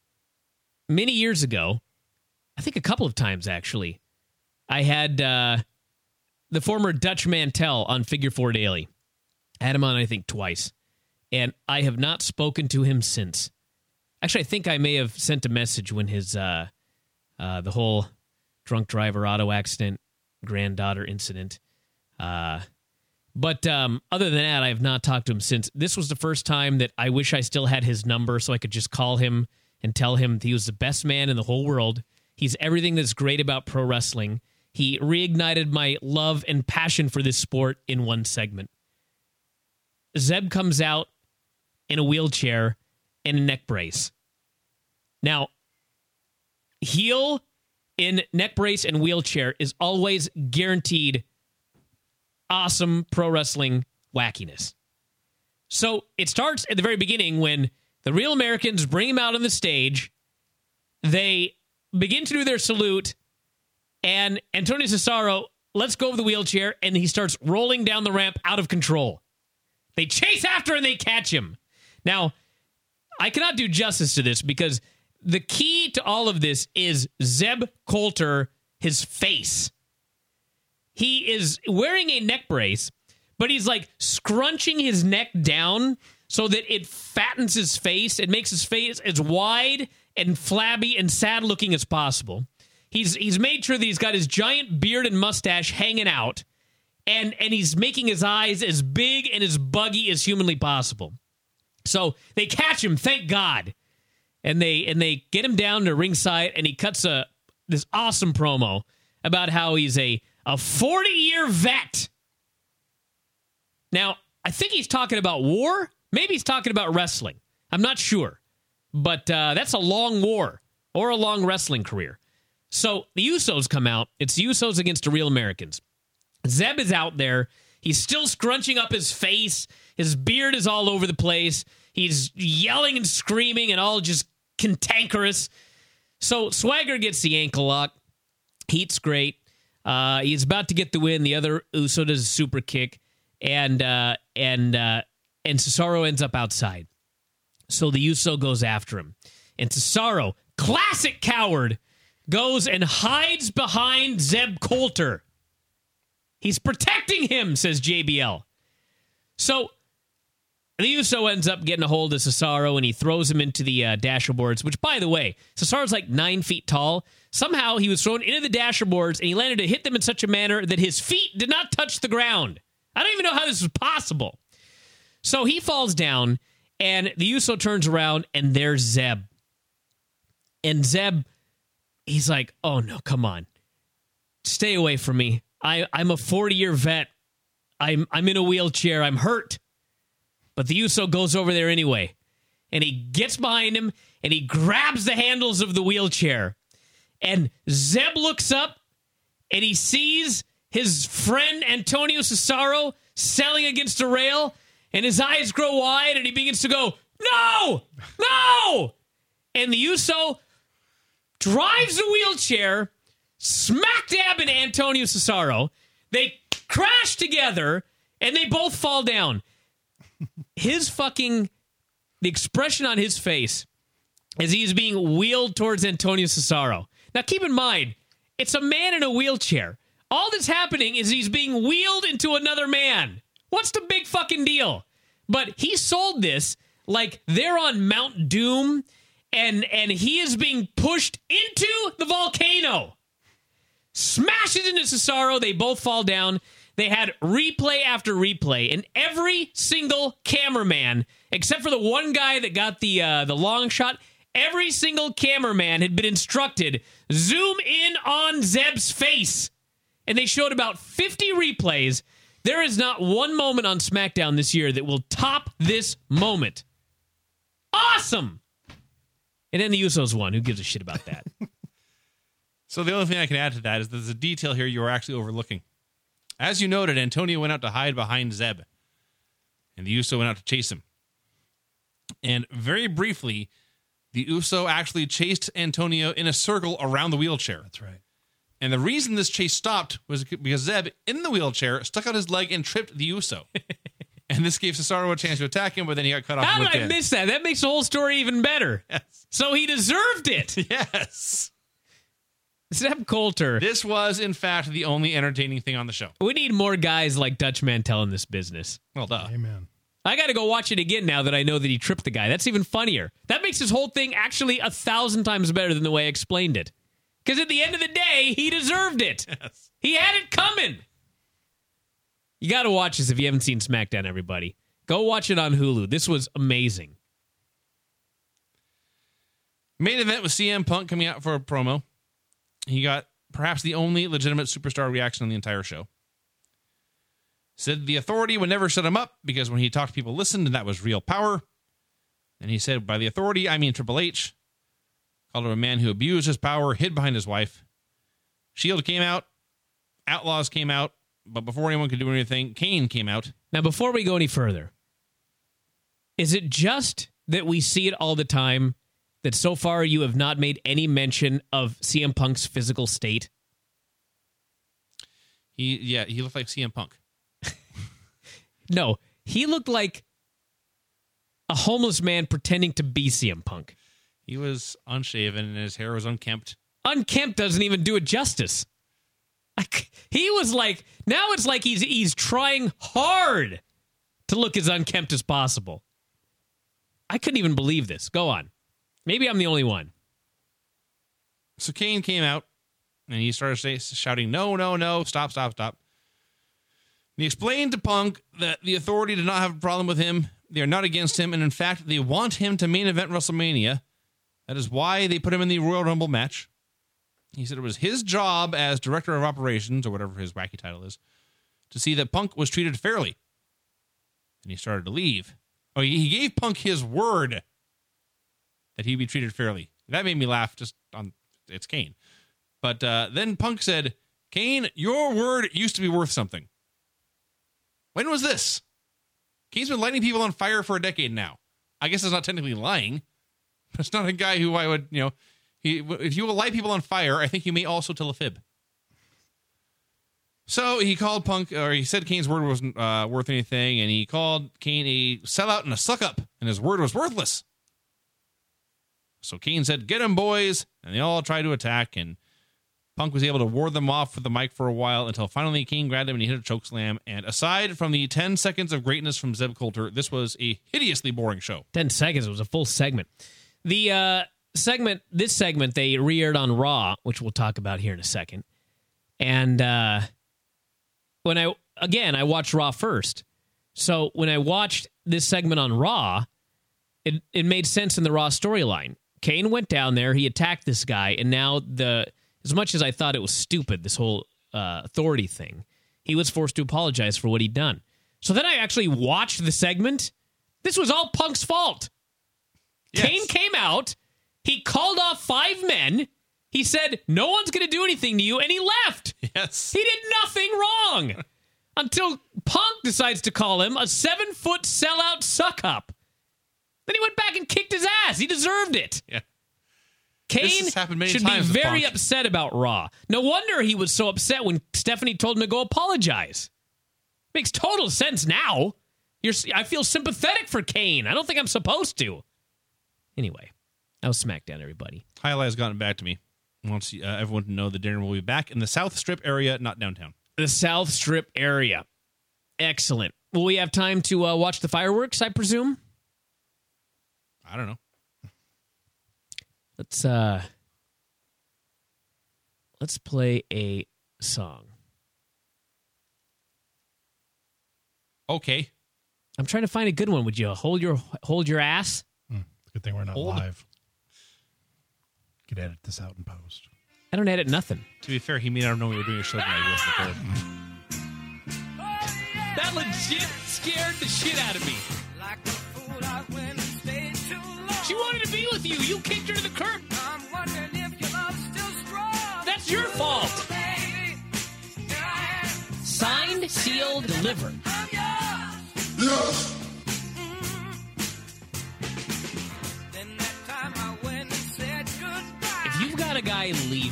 years ago, I think a couple of times actually, I had the former Dutch Mantel on Figure 4 Daily. I had him on, I think, twice. And I have not spoken to him since. Actually, I think I may have sent a message when his the whole drunk driver auto accident granddaughter incident. But other than that, I have not talked to him since. This was the first time that I wish I still had his number so I could just call him and tell him he was the best man in the whole world. He's everything that's great about pro wrestling. He reignited my love and passion for this sport in one segment. Zeb comes out in a wheelchair and a neck brace. Now, heel in neck brace and wheelchair is always guaranteed awesome pro wrestling wackiness. So it starts at the very beginning when the Real Americans bring him out on the stage. They begin to do their salute, and Antonio Cesaro lets go of the wheelchair, and he starts rolling down the ramp out of control. They chase after and they catch him. Now, I cannot do justice to this because the key to all of this is Zeb Coulter, his face. He is wearing a neck brace, but he's like scrunching his neck down so that it fattens his face. It makes his face as wide and flabby and sad looking as possible. He's made sure that he's got his giant beard and mustache hanging out, and he's making his eyes as big and as buggy as humanly possible. So they catch him, thank God. And they get him down to ringside, and he cuts this awesome promo about how he's a 40-year vet. Now, I think he's talking about war. Maybe he's talking about wrestling. I'm not sure. But that's a long war or a long wrestling career. So the Usos come out. It's the Usos against the Real Americans. Zeb is out there. He's still scrunching up his face. His beard is all over the place. He's yelling and screaming and all just cantankerous. So Swagger gets the ankle lock. Heat's great. He's about to get the win. The other Uso does a super kick, and Cesaro ends up outside. So the Uso goes after him, and Cesaro, classic coward, goes and hides behind Zeb Coulter. He's protecting him, says JBL. So the Uso ends up getting a hold of Cesaro, and he throws him into the dasher boards, which, by the way, Cesaro's like 9 feet tall. Somehow he was thrown into the dasher boards, and he landed to hit them in such a manner that his feet did not touch the ground. I don't even know how this was possible. So he falls down, and the Uso turns around, and there's Zeb. And Zeb, he's like, oh, no, come on. Stay away from me. I'm a 40-year vet. I'm in a wheelchair. I'm hurt. But the Uso goes over there anyway. And he gets behind him, and he grabs the handles of the wheelchair. And Zeb looks up, and he sees his friend Antonio Cesaro selling against a rail, and his eyes grow wide, and he begins to go, no! No! And the Uso drives the wheelchair smack dab into Antonio Cesaro. They crash together, and they both fall down. The expression on his face as he is being wheeled towards Antonio Cesaro. Now, keep in mind, it's a man in a wheelchair. All that's happening is he's being wheeled into another man. What's the big fucking deal? But he sold this like they're on Mount Doom, and he is being pushed into the volcano. Smashes into Cesaro. They both fall down. They had replay after replay, and every single cameraman, except for the one guy that got the long shot, every single cameraman had been instructed, zoom in on Zeb's face. And they showed about 50 replays. There is not one moment on SmackDown this year that will top this moment. Awesome! And then the Usos won. Who gives a shit about that? So the only thing I can add to that is there's a detail here you are actually overlooking. As you noted, Antonio went out to hide behind Zeb, and the Uso went out to chase him. And very briefly, the Uso actually chased Antonio in a circle around the wheelchair. That's right. And the reason this chase stopped was because Zeb, in the wheelchair, stuck out his leg and tripped the Uso. And this gave Cesaro a chance to attack him, but then he got cut off. How did I miss that? That makes the whole story even better. Yes. So he deserved it. Yes. Zeb Coulter. This was, in fact, the only entertaining thing on the show. We need more guys like Dutch Mantel in this business. Well, duh. Amen. I got to go watch it again now that I know that he tripped the guy. That's even funnier. That makes this whole thing actually 1,000 times better than the way I explained it. Because at the end of the day, he deserved it. Yes. He had it coming. You got to watch this if you haven't seen SmackDown, everybody. Go watch it on Hulu. This was amazing. Main event was CM Punk coming out for a promo. He got perhaps the only legitimate superstar reaction on the entire show. Said the Authority would never shut him up because when he talked, people listened, and that was real power. And he said, by the Authority, I mean Triple H. Called him a man who abused his power, hid behind his wife. Shield came out. Outlaws came out. But before anyone could do anything, Kane came out. Now, before we go any further, is it just that we see it all the time that so far you have not made any mention of CM Punk's physical state? He looked like CM Punk. No, he looked like a homeless man pretending to be CM Punk. He was unshaven and his hair was unkempt. Unkempt doesn't even do it justice. He was like, now it's like he's trying hard to look as unkempt as possible. I couldn't even believe this. Go on. Maybe I'm the only one. So Kane came out and he started shouting, no, no, no, stop, stop, stop. And he explained to Punk that the Authority did not have a problem with him. They are not against him. And in fact, they want him to main event WrestleMania. That is why they put him in the Royal Rumble match. He said it was his job as director of operations, or whatever his wacky title is, to see that Punk was treated fairly. And he started to leave. Oh, he gave Punk his word that he'd be treated fairly. That made me laugh just on, it's Kane. But then Punk said, Kane, your word used to be worth something. When was this? Kane's been lighting people on fire for a decade now. I guess it's not technically lying. But it's not a guy who I would, if you will light people on fire, I think you may also tell a fib. So he called Punk, or he said Kane's word wasn't worth anything, and he called Kane a sellout and a suck-up, and his word was worthless. So Kane said, get him, boys, and they all tried to attack, and Punk was able to ward them off with the mic for a while until finally Kane grabbed him and he hit a chokeslam. And aside from the 10 seconds of greatness from Zeb Coulter, this was a hideously boring show. 10 seconds. It was a full segment. This segment, they re-aired on Raw, which we'll talk about here in a second. And when again, I watched Raw first. So when I watched this segment on Raw, it made sense in the Raw storyline. Kane went down there, he attacked this guy, and now as much as I thought it was stupid, this whole authority thing, he was forced to apologize for what he'd done. So then I actually watched the segment. This was all Punk's fault. Yes. Kane came out, he called off 5 men, he said, no one's going to do anything to you, and he left. Yes. He did nothing wrong until Punk decides to call him a 7-foot sellout suck-up. Then he went back and kicked his ass. He deserved it. Yeah. Kane should be very Punk. upset about Raw. No wonder he was so upset when Stephanie told him to go apologize. Makes total sense now. I feel sympathetic for Kane. I don't think I'm supposed to. Anyway, that was SmackDown, everybody. Highlight has gotten back to me. Wants everyone to know the dinner will be back in the South Strip area, not downtown. The South Strip area. Excellent. Will we have time to watch the fireworks, I presume? I don't know. Let's play a song. Okay. I'm trying to find a good one. Would you hold your ass? Good thing we're not live. Could edit this out in post. I don't edit nothing. To be fair, he may not know we were doing a show tonight. That legit scared the shit out of me. She wanted to be with you. You kicked her to the curb. That's your fault. Signed, sealed, delivered. Yes. If you've got a guy leaving,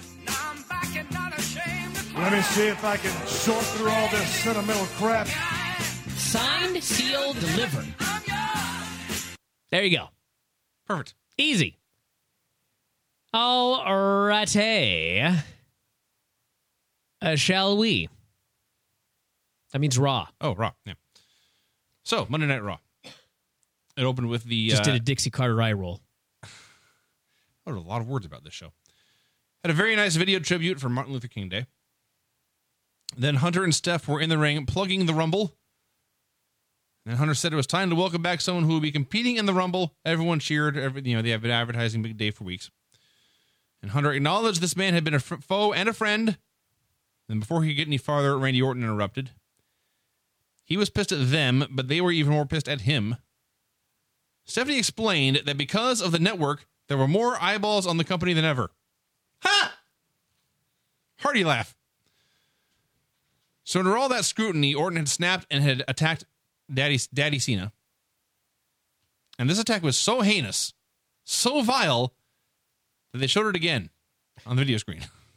let me see if I can sort through all this sentimental crap. Signed, sealed, delivered. There you go. Perfect. Easy. Alrighty. Shall we? That means Raw. Oh, Raw. Yeah. So, Monday Night Raw. It opened with the... Just did a Dixie Carter eye roll. I wrote a lot of words about this show. Had a very nice video tribute for Martin Luther King Day. Then Hunter and Steph were in the ring plugging the Rumble. And Hunter said it was time to welcome back someone who would be competing in the Rumble. Everyone cheered. They have been advertising Big Dave for weeks. And Hunter acknowledged this man had been a foe and a friend. And before he could get any farther, Randy Orton interrupted. He was pissed at them, but they were even more pissed at him. Stephanie explained that because of the network, there were more eyeballs on the company than ever. Ha! Hearty laugh. So under all that scrutiny, Orton had snapped and had attacked Daddy Cena. And this attack was so heinous, so vile, that they showed it again on the video screen.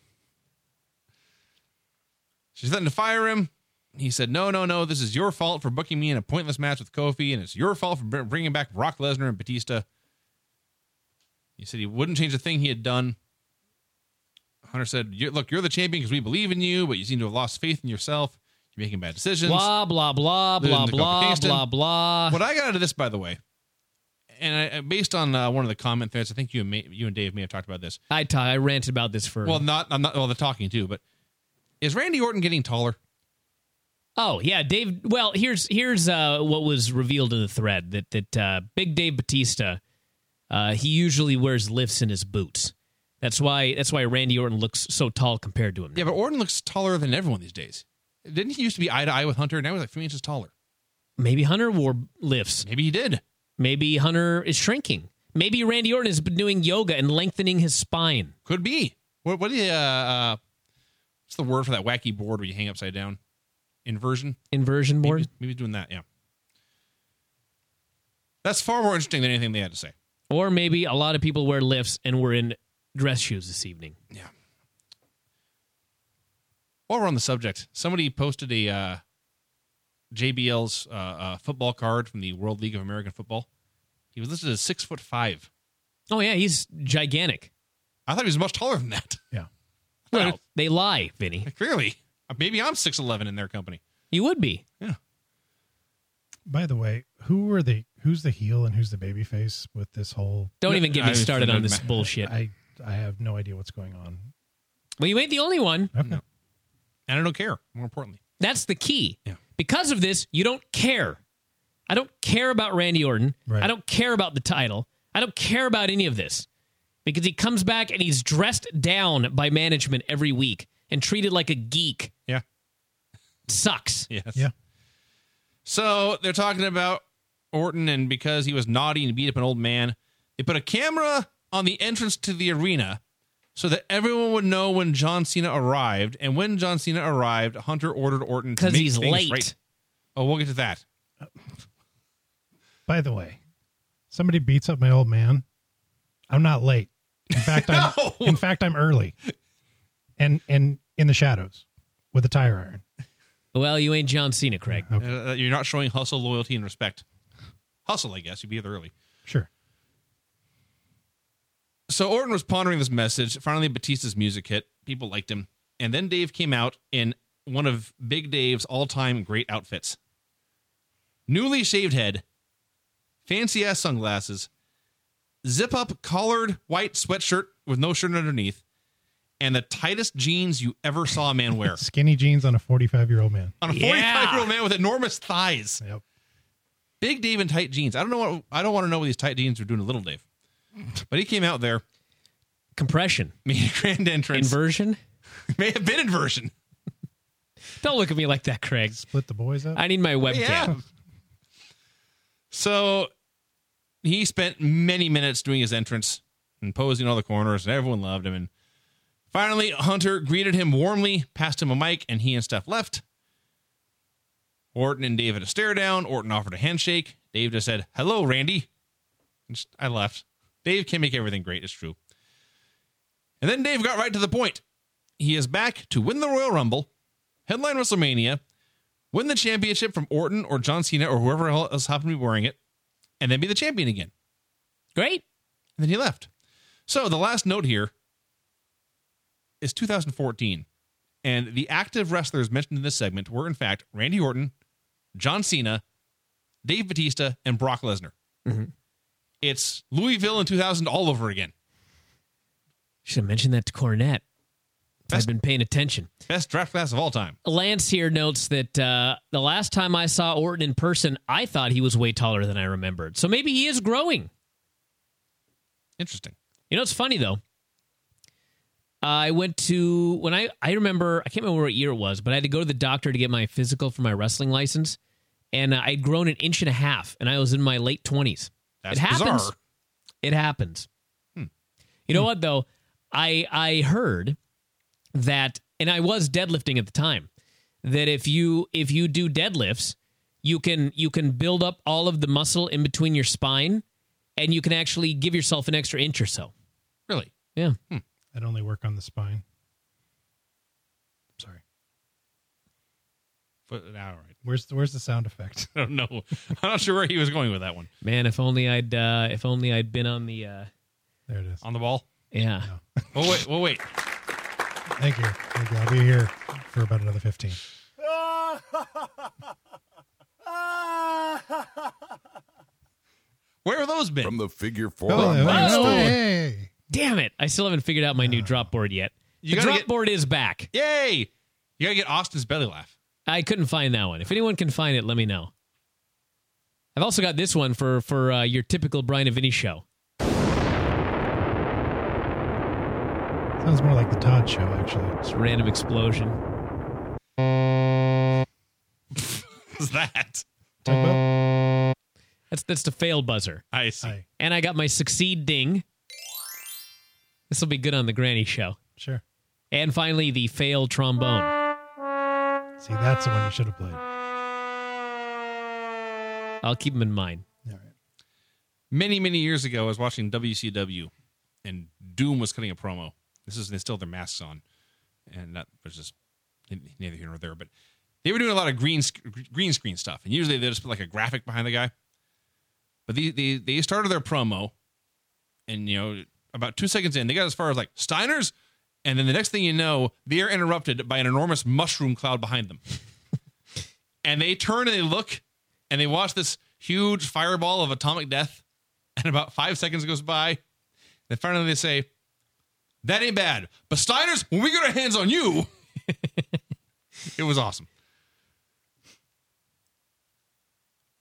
She threatened to fire him. He said, no, this is your fault for booking me in a pointless match with Kofi, and it's your fault for bringing back Brock Lesnar and Batista. He said he wouldn't change a thing he had done. Hunter said, look, you're the champion because we believe in you, but you seem to have lost faith in yourself. You're making bad decisions. Blah, blah, blah, blah, blah, blah, blah. What I got out of this, by the way, and based on one of the comment threads, I think you and Dave may have talked about this. I ranted about this for... Well, the talking too, but is Randy Orton getting taller? Oh, yeah, Dave. Well, here's what was revealed in the thread, that Big Dave Batista, he usually wears lifts in his boots. That's why Randy Orton looks so tall compared to him now. Yeah, but Orton looks taller than everyone these days. Didn't he used to be eye to eye with Hunter? Now he's like 3 inches taller. Maybe Hunter wore lifts. Maybe he did. Maybe Hunter is shrinking. Maybe Randy Orton has been doing yoga and lengthening his spine. Could be. What do you what's the word for that wacky board where you hang upside down? Inversion board? Maybe doing that, yeah. That's far more interesting than anything they had to say. Or maybe a lot of people wear lifts and were in dress shoes this evening. Yeah. While we're on the subject, somebody posted a JBL's football card from the World League of American Football. He was listed as 6'5". Oh, yeah, he's gigantic. I thought he was much taller than that. Yeah. Well, they lie, Vinny. Clearly. Maybe I'm 6'11" in their company. You would be. Yeah. By the way, who's the heel and who's the baby face with this whole... Don't even get me started on this bullshit. I have no idea what's going on. Well, you ain't the only one. Okay. No. And I don't care, more importantly. That's the key. Yeah. Because of this, you don't care. I don't care about Randy Orton. Right. I don't care about the title. I don't care about any of this. Because he comes back and he's dressed down by management every week and treated like a geek. Yeah. Sucks. Yes. Yeah. So they're talking about Orton, and because he was naughty and beat up an old man, they put a camera on the entrance to the arena so that everyone would know when John Cena arrived. And when John Cena arrived, Hunter ordered Orton to make he's things late. right. Oh, we'll get to that. By the way, somebody beats up my old man. I'm not late. In fact, I'm early, and in the shadows with a tire iron. Well, you ain't John Cena, Craig. Okay. You're not showing hustle, loyalty, and respect. Hustle, I guess. You'd be there early. Sure. So Orton was pondering this message. Finally, Batista's music hit. People liked him. And then Dave came out in one of Big Dave's all-time great outfits. Newly shaved head, fancy-ass sunglasses, zip-up collared white sweatshirt with no shirt underneath, and the tightest jeans you ever saw a man wear. Skinny jeans on a 45-year-old man. On a 45-year-old man with enormous thighs. Yep. Big Dave in tight jeans. I don't want to know what these tight jeans are doing to Little Dave. But he came out there. Compression. Made a grand entrance. Inversion? May have been inversion. Don't look at me like that, Craig. Split the boys up. I need my webcam. Yeah. So he spent many minutes doing his entrance and posing all the corners, and everyone loved him. And finally, Hunter greeted him warmly, passed him a mic, and he and Steph left. Orton and Dave had a stare down. Orton offered a handshake. Dave just said, "Hello, Randy." I left. Dave can make everything great. It's true. And then Dave got right to the point. He is back to win the Royal Rumble, headline WrestleMania, win the championship from Orton or John Cena or whoever else happened to be wearing it, and then be the champion again. Great. And then he left. So the last note here is 2014. And the active wrestlers mentioned in this segment were, in fact, Randy Orton, John Cena, Dave Batista, and Brock Lesnar. Mm-hmm. It's Louisville in 2000 all over again. Should have mentioned that to Cornette. I've been paying attention. Best draft class of all time. Lance here notes that the last time I saw Orton in person, I thought he was way taller than I remembered. So maybe he is growing. Interesting. You know, it's funny, though. I went to, I remember, I can't remember what year it was, but I had to go to the doctor to get my physical for my wrestling license. And I'd grown 1.5 inches, and I was in my late 20s. That's it happens. bizarre. It happens. You know what, though? I heard that, and I was deadlifting at the time, that if you do deadlifts, you can build up all of the muscle in between your spine, and you can actually give yourself an extra inch or so. Really? Yeah. I'd only work on the spine. Sorry. All right. Where's the sound effect? I don't know. I'm not sure where he was going with that one. Man, if only I'd been on the There it is. On the ball? yeah. We'll wait. Thank you. I'll be here for about another 15. Where have those been? From the Figure 4 Oh, online store. hey. Damn it. I still haven't figured out my new drop board yet. You The gotta drop get- board is back. Yay! You gotta get Austin's belly laugh. I couldn't find that one. If anyone can find it, let me know. I've also got this one for your typical Brian and Vinny show. Sounds more like the Todd show, actually. It's a random explosion. What's that? Talk about? That's the fail buzzer. I see. Hi. And I got my succeed ding. This will be good on the Granny show. Sure. And finally, the fail trombone. See, that's the one you should have played. I'll keep them in mind. All right. Many, many years ago, I was watching WCW, and Doom was cutting a promo. They still have their masks on, and that was just neither here nor there. But they were doing a lot of green screen stuff, and usually they just put like a graphic behind the guy. But they started their promo, and about 2 seconds in, they got as far as like Steiner's, and then the next thing you know, they are interrupted by an enormous mushroom cloud behind them. And they turn and they look, and they watch this huge fireball of atomic death, and about 5 seconds goes by, and finally they say, "That ain't bad, but Steiner's, when we get our hands on you." It was awesome.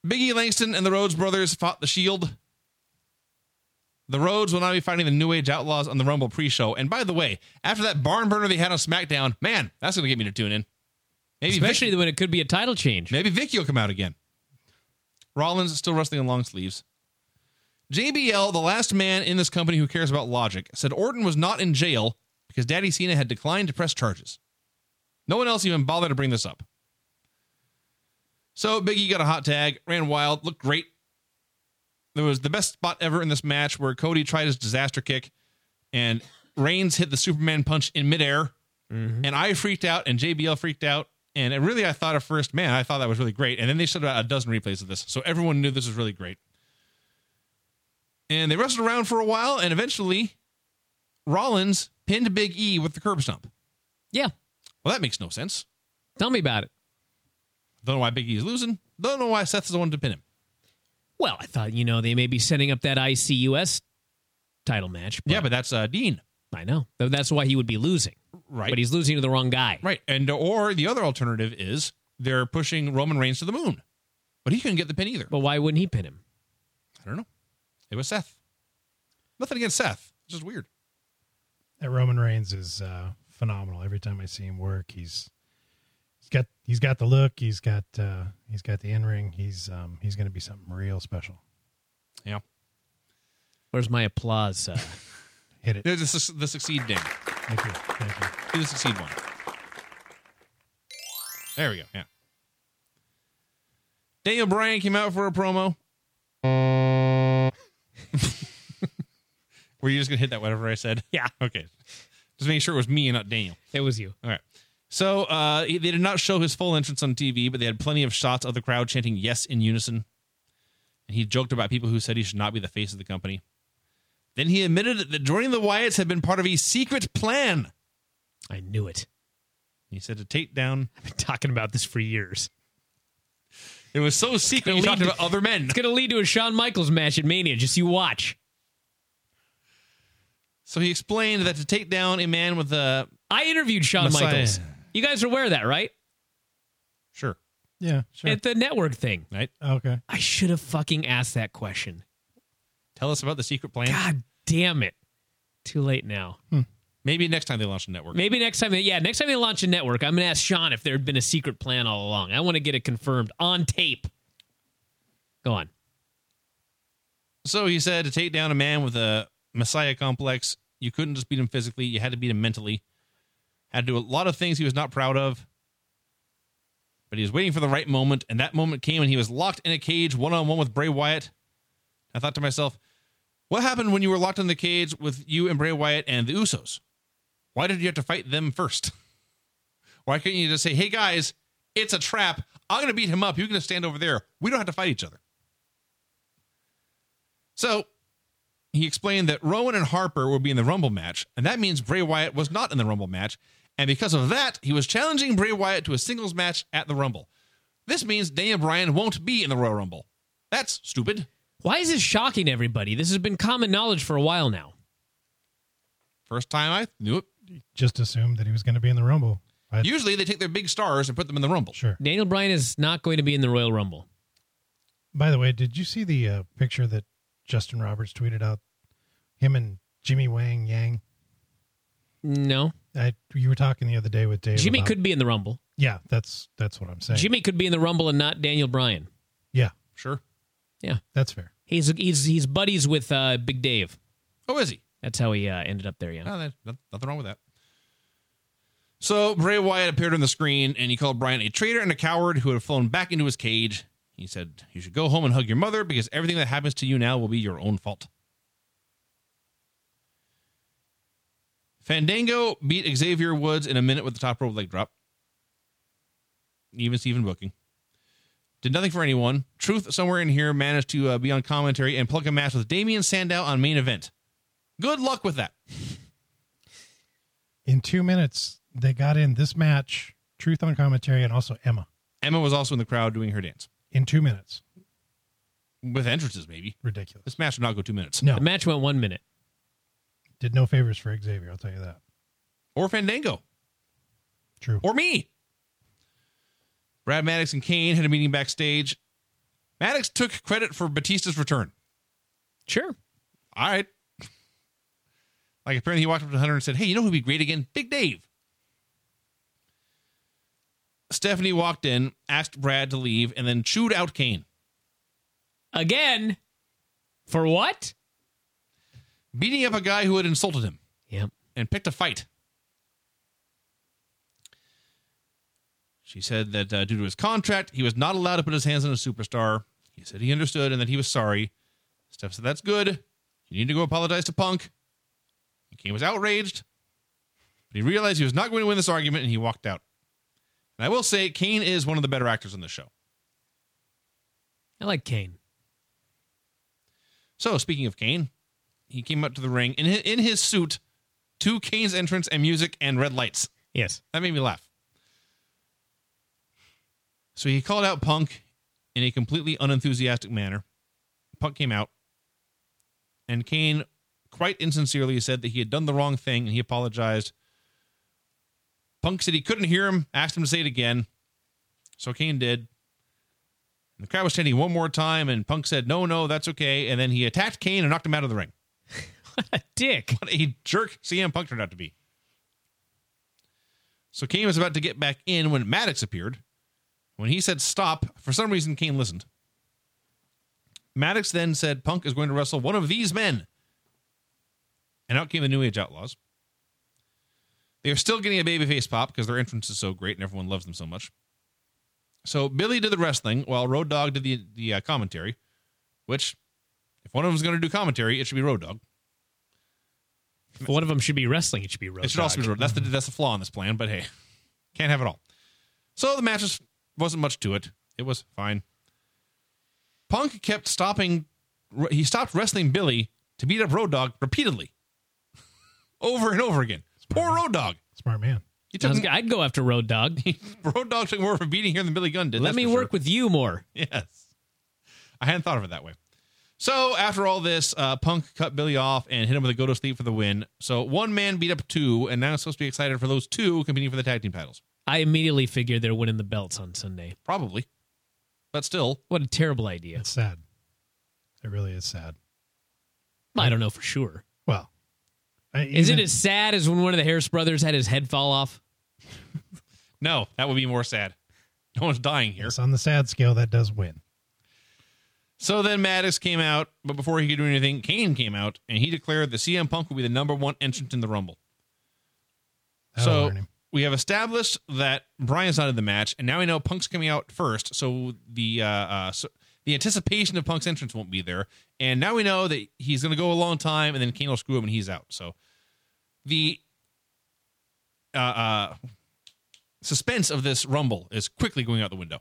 Big E Langston and the Rhodes brothers fought the Shield. The Rhodes will now be fighting the New Age Outlaws on the Rumble pre-show. And by the way, after that barn burner they had on SmackDown, man, that's going to get me to tune in. Maybe Especially when it could be a title change. Maybe Vicky will come out again. Rollins is still wrestling in long sleeves. JBL, the last man in this company who cares about logic, said Orton was not in jail because Daddy Cena had declined to press charges. No one else even bothered to bring this up. So Big E got a hot tag, ran wild, looked great. There was the best spot ever in this match where Cody tried his disaster kick and Reigns hit the Superman punch in midair. Mm-hmm. And I freaked out and JBL freaked out. And I thought at first, man, I thought that was really great. And then they showed about a dozen replays of this. So everyone knew this was really great. And they wrestled around for a while. And eventually Rollins pinned Big E with the curb stomp. Yeah. Well, that makes no sense. Tell me about it. Don't know why Big E is losing. Don't know why Seth is the one to pin him. Well, I thought, they may be setting up that ICUS title match. Yeah, but that's Dean. I know. That's why he would be losing. Right. But he's losing to the wrong guy. Right. And or the other alternative is they're pushing Roman Reigns to the moon. But he couldn't get the pin either. But why wouldn't he pin him? I don't know. It was Seth. Nothing against Seth. It's just weird. That Roman Reigns is phenomenal. Every time I see him work, he's got the look. He's got the in-ring. He's going to be something real special. Yeah. Where's my applause? Hit it. There's the succeed ding. Thank you. Do the succeed one. There we go. Yeah. Daniel Bryan came out for a promo. Were you just going to hit that whatever I said? Yeah. Okay. Just making sure it was me and not Daniel. It was you. All right. So they did not show his full entrance on TV, but they had plenty of shots of the crowd chanting yes in unison. And he joked about people who said he should not be the face of the company. Then he admitted that joining the Wyatts had been part of a secret plan. I knew it. He said to take down... I've been talking about this for years. It was so secret you talked about other men. It's going to lead to a Shawn Michaels match at Mania. Just you watch. So he explained that to take down a man with a... I interviewed Shawn Michaels. You guys are aware of that, right? Sure. Yeah, sure. At the network thing. Right. Okay. I should have fucking asked that question. Tell us about the secret plan. God damn it. Too late now. Maybe next time they launch a network. Maybe next time they launch a network, I'm going to ask Sean if there had been a secret plan all along. I want to get it confirmed on tape. Go on. So he said to take down a man with a Messiah complex, you couldn't just beat him physically, you had to beat him mentally. Had to do a lot of things he was not proud of. But he was waiting for the right moment, and that moment came when he was locked in a cage one-on-one with Bray Wyatt. I thought to myself, what happened when you were locked in the cage with you and Bray Wyatt and the Usos? Why did you have to fight them first? Why couldn't you just say, hey guys, it's a trap. I'm going to beat him up. You're going to stand over there. We don't have to fight each other. So he explained that Rowan and Harper will be in the Rumble match, and that means Bray Wyatt was not in the Rumble match. And because of that, he was challenging Bray Wyatt to a singles match at the Rumble. This means Daniel Bryan won't be in the Royal Rumble. That's stupid. Why is this shocking everybody? This has been common knowledge for a while now. First time I knew it. Just assumed that he was going to be in the Rumble. Usually they take their big stars and put them in the Rumble. Sure. Daniel Bryan is not going to be in the Royal Rumble. By the way, did you see the picture that Justin Roberts tweeted out? Him and Jimmy Wang Yang? No. You were talking the other day with Dave. Jimmy could be in the Rumble. Yeah, that's what I'm saying. Jimmy could be in the Rumble and not Daniel Bryan. Yeah. Sure. Yeah. That's fair. He's buddies with Big Dave. Oh, is he? That's how he ended up there, yeah. No, nothing wrong with that. So Bray Wyatt appeared on the screen, and he called Bryan a traitor and a coward who had flown back into his cage. He said, you should go home and hug your mother because everything that happens to you now will be your own fault. Fandango beat Xavier Woods in a minute with the top rope leg drop. Even Steven booking. Did nothing for anyone. Truth somewhere in here managed to be on commentary and plug a match with Damian Sandow on main event. Good luck with that. In 2 minutes, they got in this match, Truth on commentary, and also Emma. Emma was also in the crowd doing her dance. In 2 minutes. With entrances, maybe. Ridiculous. This match would not go 2 minutes. No. The match went 1 minute. Did no favors for Xavier, I'll tell you that. Or Fandango. True. Or me. Brad Maddox and Kane had a meeting backstage. Maddox took credit for Batista's return. Sure. All right. Like, apparently he walked up to Hunter and said, hey, you know who'd be great again? Big Dave. Stephanie walked in, asked Brad to leave, and then chewed out Kane. Again? For what? Beating up a guy who had insulted him. Yep. And picked a fight. She said that due to his contract, he was not allowed to put his hands on a superstar. He said he understood and that he was sorry. Steph said, that's good. You need to go apologize to Punk. And Kane was outraged. But he realized he was not going to win this argument, and he walked out. And I will say, Kane is one of the better actors on the show. I like Kane. So, speaking of Kane, he came up to the ring in his suit to Kane's entrance and music and red lights. Yes. That made me laugh. So he called out Punk in a completely unenthusiastic manner. Punk came out, and Kane quite insincerely said that he had done the wrong thing, and he apologized. Punk said he couldn't hear him, asked him to say it again. So Kane did. And the crowd was chanting one more time, and Punk said, no, that's okay. And then he attacked Kane and knocked him out of the ring. What a dick. What a jerk CM Punk turned out to be. So Kane was about to get back in when Maddox appeared. When he said stop, for some reason Kane listened. Maddox then said Punk is going to wrestle one of these men. And out came the New Age Outlaws. They are still getting a babyface pop because their entrance is so great and everyone loves them so much. So Billy did the wrestling while Road Dogg did the commentary, which, if one of them is going to do commentary, it should be Road Dogg. If one of them should be wrestling, it should be Road Dogg. It should also be Road Dogg. That's the flaw in this plan, but hey, can't have it all. So the match wasn't much to it. It was fine. Punk kept stopping. He stopped wrestling Billy to beat up Road Dogg repeatedly. Over and over again. Poor Road Dogg. Smart man. I'd go after Road Dogg. Road Dogg took more of a beating here than Billy Gunn did. Let me work with you more. Yes. I hadn't thought of it that way. So after all this, Punk cut Billy off and hit him with a go-to-sleep for the win. So one man beat up two, and now I'm supposed to be excited for those two competing for the tag team titles. I immediately figured they're winning the belts on Sunday. Probably. But still. What a terrible idea. It's sad. It really is sad. I don't know for sure. Well. Is it as sad as when one of the Harris brothers had his head fall off? No, that would be more sad. No one's dying here. Yes, on the sad scale, that does win. So then Maddox came out, but before he could do anything, Kane came out, and he declared that CM Punk will be the number one entrant in the Rumble. So we have established that Bryan's not in the match, and now we know Punk's coming out first, so the anticipation of Punk's entrance won't be there. And now we know that he's going to go a long time, and then Kane will screw him, and he's out. So the suspense of this Rumble is quickly going out the window.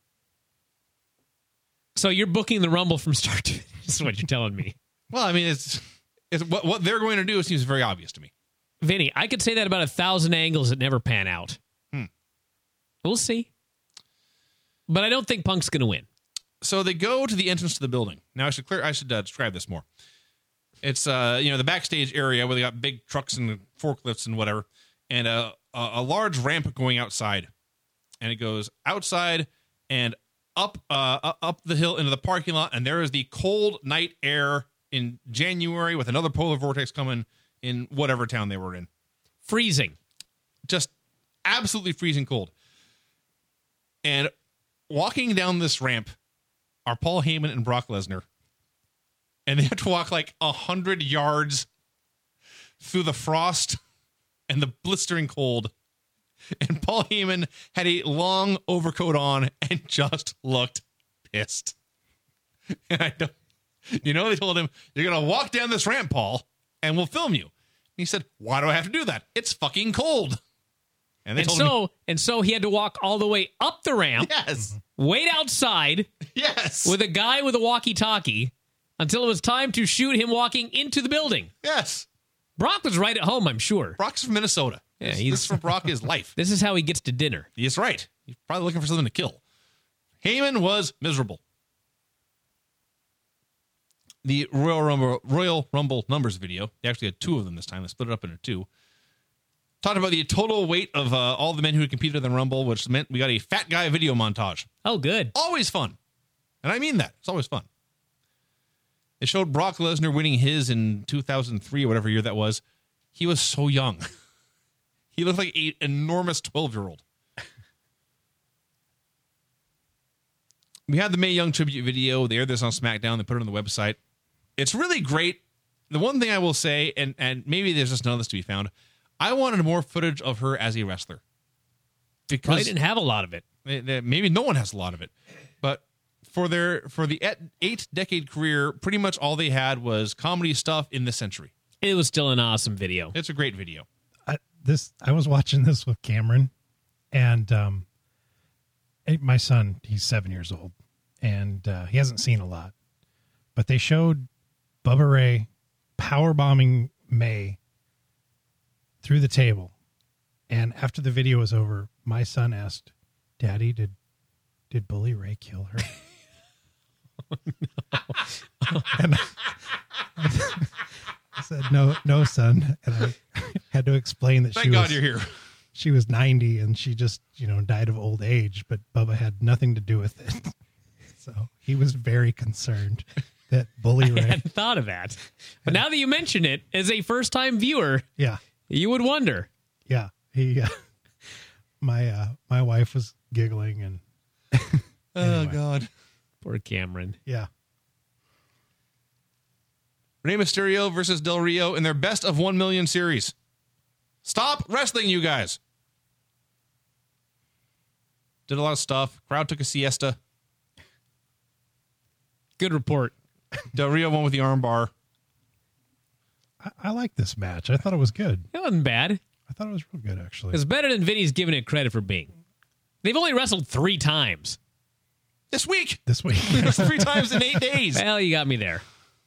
So you're booking the Rumble from start to finish, is what you're telling me. Well, I mean, it's what they're going to do seems very obvious to me. Vinny, I could say that about 1,000 angles that never pan out. We'll see. But I don't think Punk's going to win. So they go to the entrance to the building. Now I should describe this more. It's the backstage area where they got big trucks and forklifts and whatever, and a large ramp going outside, and it goes outside and up the hill into the parking lot, and there is the cold night air in January with another polar vortex coming in whatever town they were in. Freezing. Just absolutely freezing cold. And walking down this ramp are Paul Heyman and Brock Lesnar. And they have to walk like 100 yards through the frost and the blistering cold. And Paul Heyman had a long overcoat on and just looked pissed. And they told him, you're going to walk down this ramp, Paul, and we'll film you. And he said, why do I have to do that? It's fucking cold. And so he had to walk all the way up the ramp. Yes. Wait outside. Yes. With a guy with a walkie-talkie until it was time to shoot him walking into the building. Yes. Brock was right at home, I'm sure. Brock's from Minnesota. Yeah, this for Brock is life. This is how he gets to dinner. He's right. He's probably looking for something to kill. Heyman was miserable. The Royal Rumble numbers video, they actually had two of them this time. They split it up into two. Talked about the total weight of all the men who had competed in the Rumble, which meant we got a fat guy video montage. Oh, good. Always fun. And I mean that. It's always fun. It showed Brock Lesnar winning his in 2003 or whatever year that was. He was so young. He looked like an enormous 12-year-old. We had the Mae Young tribute video. They aired this on SmackDown. They put it on the website. It's really great. The one thing I will say, and maybe there's just none of this to be found, I wanted more footage of her as a wrestler. Because Probably didn't have a lot of it. Maybe no one has a lot of it. But for the 8-decade career, pretty much all they had was comedy stuff in this century. It was still an awesome video. It's a great video. I was watching this with Cameron, and my son, he's 7 years old, and he hasn't seen a lot. But they showed Bubba Ray powerbombing May through the table. And after the video was over, my son asked, "Daddy, did Bully Ray kill her?" Oh, no. And I said, no, son. And I had to explain that Thank God you're here. She was 90 and she just, died of old age, but Bubba had nothing to do with it. So he was very concerned that Bully Ray. I hadn't thought of that. But now that you mention it, as a first-time viewer, yeah, you would wonder. Yeah. My wife was giggling and Oh God. Poor Cameron. Yeah. Rey Mysterio versus Del Rio in their best of 1 million series. Stop wrestling, you guys. Did a lot of stuff. Crowd took a siesta. Good report. Del Rio won with the armbar. I like this match. I thought it was good. It wasn't bad. I thought it was real good, actually. It's better than Vinny's giving it credit for being. They've only wrestled 3 times. This week. 3 times in 8 days. Well, you got me there.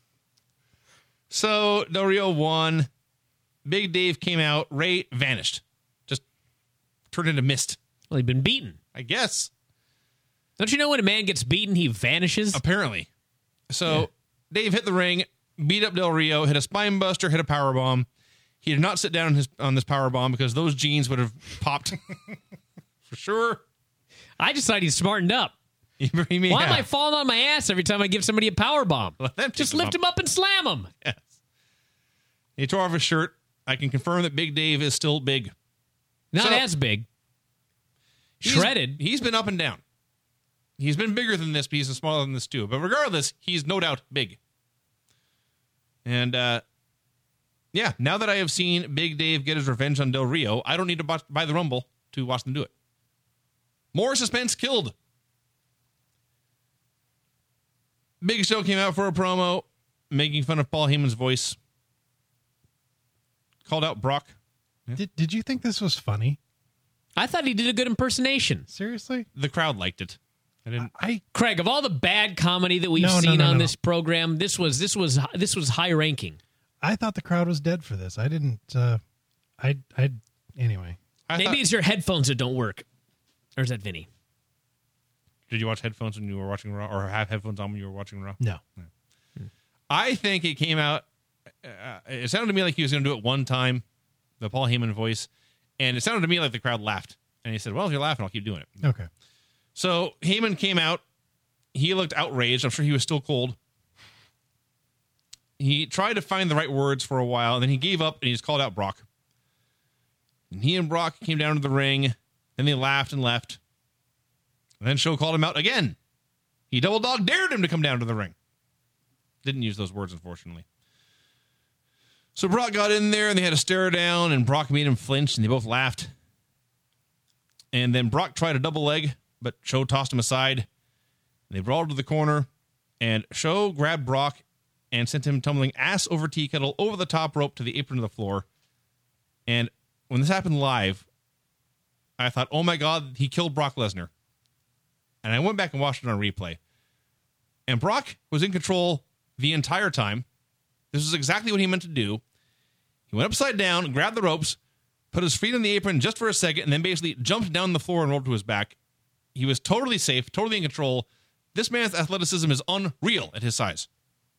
So Del Rio won. Big Dave came out. Ray vanished. Just turned into mist. Well, he'd been beaten. I guess. Don't you know when a man gets beaten, he vanishes? Apparently. So Dave hit the ring, beat up Del Rio, hit a spine buster, hit a powerbomb. He did not sit down on this powerbomb because those jeans would have popped for sure. I just thought he smartened up. Why am I falling on my ass every time I give somebody a powerbomb? Just lift him up and slam him. Yes. He tore off his shirt. I can confirm that Big Dave is still big. Not as big. Shredded. He's been up and down. He's been bigger than this, but he's smaller than this too. But regardless, he's no doubt big. And now that I have seen Big Dave get his revenge on Del Rio, I don't need to buy the Rumble to watch them do it. More suspense killed. Big Show came out for a promo, making fun of Paul Heyman's voice. Called out Brock. Yeah. Did you think this was funny? I thought he did a good impersonation. Seriously? The crowd liked it. Craig, of all the bad comedy that we've seen on this program, this was high ranking. I thought the crowd was dead for this. I didn't. Anyway. Maybe it's your headphones that don't work, or is that Vinny? Did you watch headphones when you were watching Raw, or have headphones on when you were watching Raw? No. I think it came out. It sounded to me like he was going to do it one time, the Paul Heyman voice, and it sounded to me like the crowd laughed. And he said, "Well, if you're laughing, I'll keep doing it." Okay. So Heyman came out. He looked outraged. I'm sure he was still cold. He tried to find the right words for a while, and then he gave up, and he just called out Brock. And he and Brock came down to the ring, and they laughed and left. And then Show called him out again. He double dog dared him to come down to the ring. Didn't use those words, unfortunately. So Brock got in there, and they had a stare down, and Brock made him flinch, and they both laughed. And then Brock tried a double leg, but Show tossed him aside. And they brawled to the corner, and Show grabbed Brock and sent him tumbling ass over tea kettle over the top rope to the apron of the floor. And when this happened live, I thought, oh my God, he killed Brock Lesnar. And I went back and watched it on replay. And Brock was in control the entire time. This is exactly what he meant to do. He went upside down, grabbed the ropes, put his feet on the apron just for a second, and then basically jumped down the floor and rolled to his back. He was totally safe, totally in control. This man's athleticism is unreal at his size.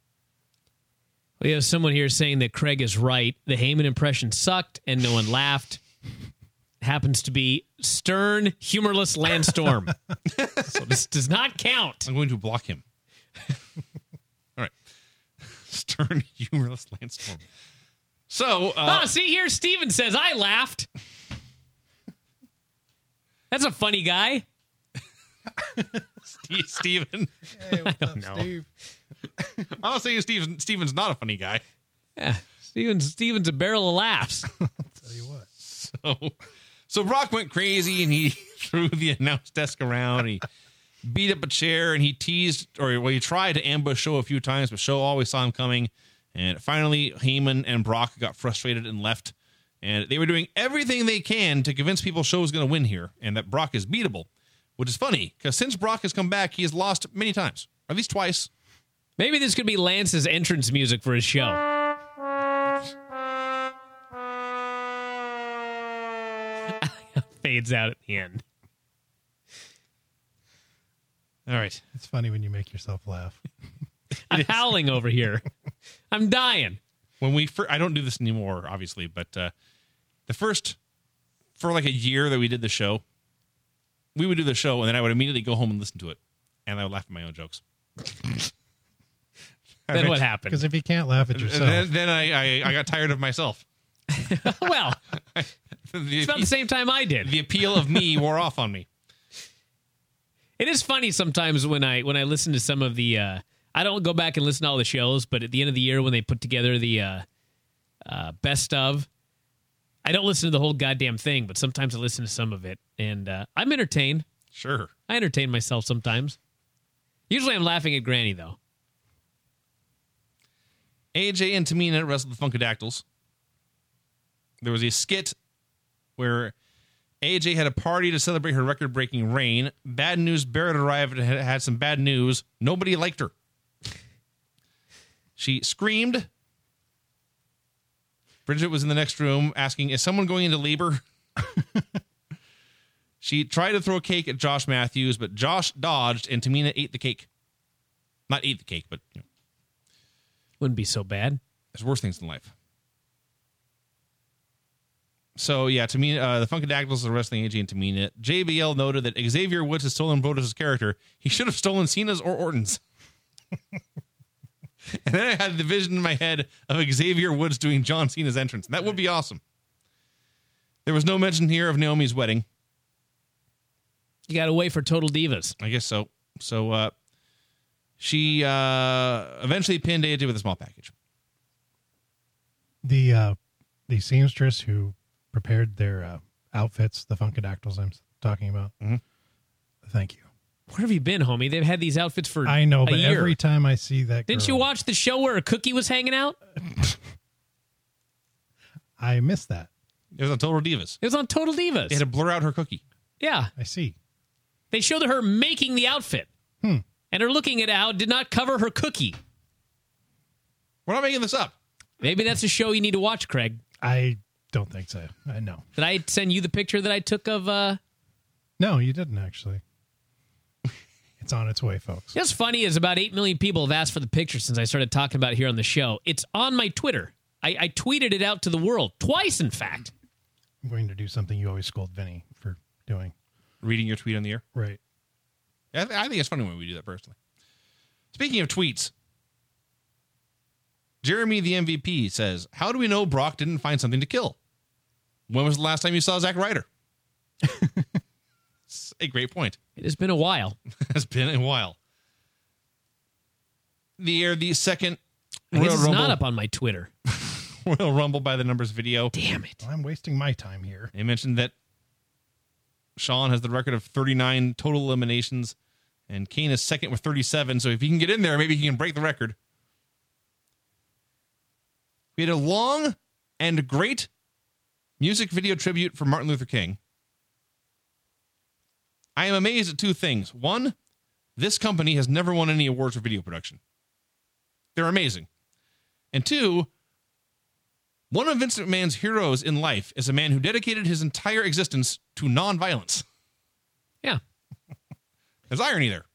We have someone here saying that Craig is right. The Heyman impression sucked and no one laughed. happens to be Stern, humorless Lance Storm. So this does not count. I'm going to block him. All right. Stern, humorless Lance Storm. So, see here, Steven says, I laughed. That's a funny guy. Steven. Hey, what's I don't up, know. Steve? I'm not saying Steven's not a funny guy. Yeah, Steven's a barrel of laughs. Tell you what. So Brock went crazy and he threw the announce desk around. And he beat up a chair and he he tried to ambush Show a few times, but Show always saw him coming. And finally, Heyman and Brock got frustrated and left. And they were doing everything they can to convince people Show was going to win here and that Brock is beatable, which is funny because since Brock has come back, he has lost many times, or at least twice. Maybe this could be Lance's entrance music for his show. Fades out at the end. All right. It's funny when you make yourself laugh. I'm howling over here. I'm dying. When I don't do this anymore, obviously, but for like a year that we did the show, we would do the show and then I would immediately go home and listen to it, and I would laugh at my own jokes. Then what happened? Because if you can't laugh at yourself, then I got tired of myself. Well, it's about the same time I did. The appeal of me wore off on me. It is funny sometimes when I listen to some of the. I don't go back and listen to all the shows, but at the end of the year when they put together the best of, I don't listen to the whole goddamn thing, but sometimes I listen to some of it, and I'm entertained. Sure, I entertain myself sometimes. Usually, I'm laughing at Granny though. AJ and Tamina wrestled the Funkadactyls. There was a skit where AJ had a party to celebrate her record-breaking reign. Bad News Barrett arrived and had some bad news. Nobody liked her. She screamed. Bridget was in the next room asking, is someone going into labor? She tried to throw a cake at Josh Matthews, but Josh dodged and Tamina ate the cake. Not ate the cake, but Wouldn't be so bad. there's worse things in life. So, yeah, Tamina, the Funkadactyls are wrestling AJ and Tamina. JBL noted that Xavier Woods has stolen Brodus' character. He should have stolen Cena's or Orton's. And then I had the vision in my head of Xavier Woods doing John Cena's entrance. That would be awesome. There was no mention here of Naomi's wedding. You got to wait for Total Divas. I guess so. So, she eventually pinned AJ with a small package. the seamstress who prepared their outfits, the Funkadactyls I'm talking about. Mm-hmm. Thank you. Where have you been, homie? They've had these outfits for I know, a but year. every time I see that Didn't girl, you watch the show where a cookie was hanging out? I miss that. It was on Total Divas. It was on Total Divas. They had to blur out her cookie. Yeah. I see. They showed her making the outfit. And her looking at how it did not cover her cookie. We're not making this up. Maybe that's a show you need to watch, Craig. I don't think so. I know. Did I send you the picture that I took of... No, you didn't actually. It's on its way, folks. What's funny is about 8 million people have asked for the picture since I started talking about it here on the show. It's on my Twitter. I tweeted it out to the world. Twice, in fact. I'm going to do something you always scold Vinny for doing. Reading your tweet on the air. Right. I think it's funny when we do that personally. Speaking of tweets, Jeremy the MVP says, how do we know Brock didn't find something to kill? When was the last time you saw Zack Ryder? It's a great point. It has been a while. It's been a while. The second I guess Royal it's Rumble, not up on my Twitter. Royal Rumble by the numbers video. Damn it. Well, I'm wasting my time here. They mentioned that Sean has the record of 39 total eliminations, and Kane is second with 37. So if he can get in there, maybe he can break the record. We had a long and great music video tribute for Martin Luther King. I am amazed at two things. One, this company has never won any awards for video production. They're amazing. And two, one of Vince McMahon's heroes in life is a man who dedicated his entire existence to nonviolence. Yeah. There's irony there.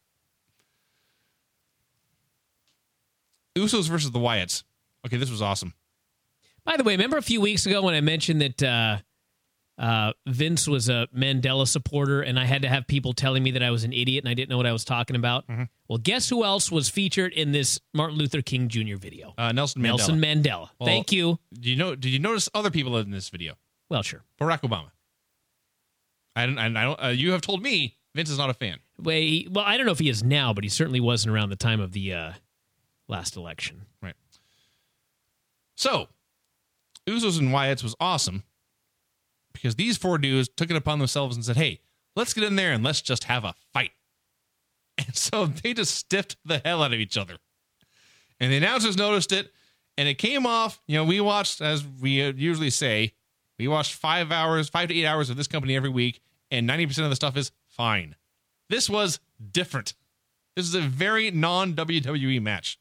Usos versus the Wyatts. Okay, this was awesome. By the way, remember a few weeks ago when I mentioned that Vince was a Mandela supporter, and I had to have people telling me that I was an idiot and I didn't know what I was talking about. Mm-hmm. Well, guess who else was featured in this Martin Luther King Jr. video? Nelson Mandela. Nelson Mandela. Well, Thank you. Did you notice other people in this video? Well, sure. Barack Obama. I don't. You have told me Vince is not a fan. Well, I don't know if he is now, but he certainly wasn't around the time of the last election. Right. So, Usos and Wyatts was awesome because these 4 dudes took it upon themselves and said, hey, let's get in there and let's just have a fight. And so they just stiffed the hell out of each other. And the announcers noticed it, and it came off. We watched, as we usually say, we watched 5 to 8 hours of this company every week, and 90% of the stuff is fine. This was different. This is a very non-WWE match.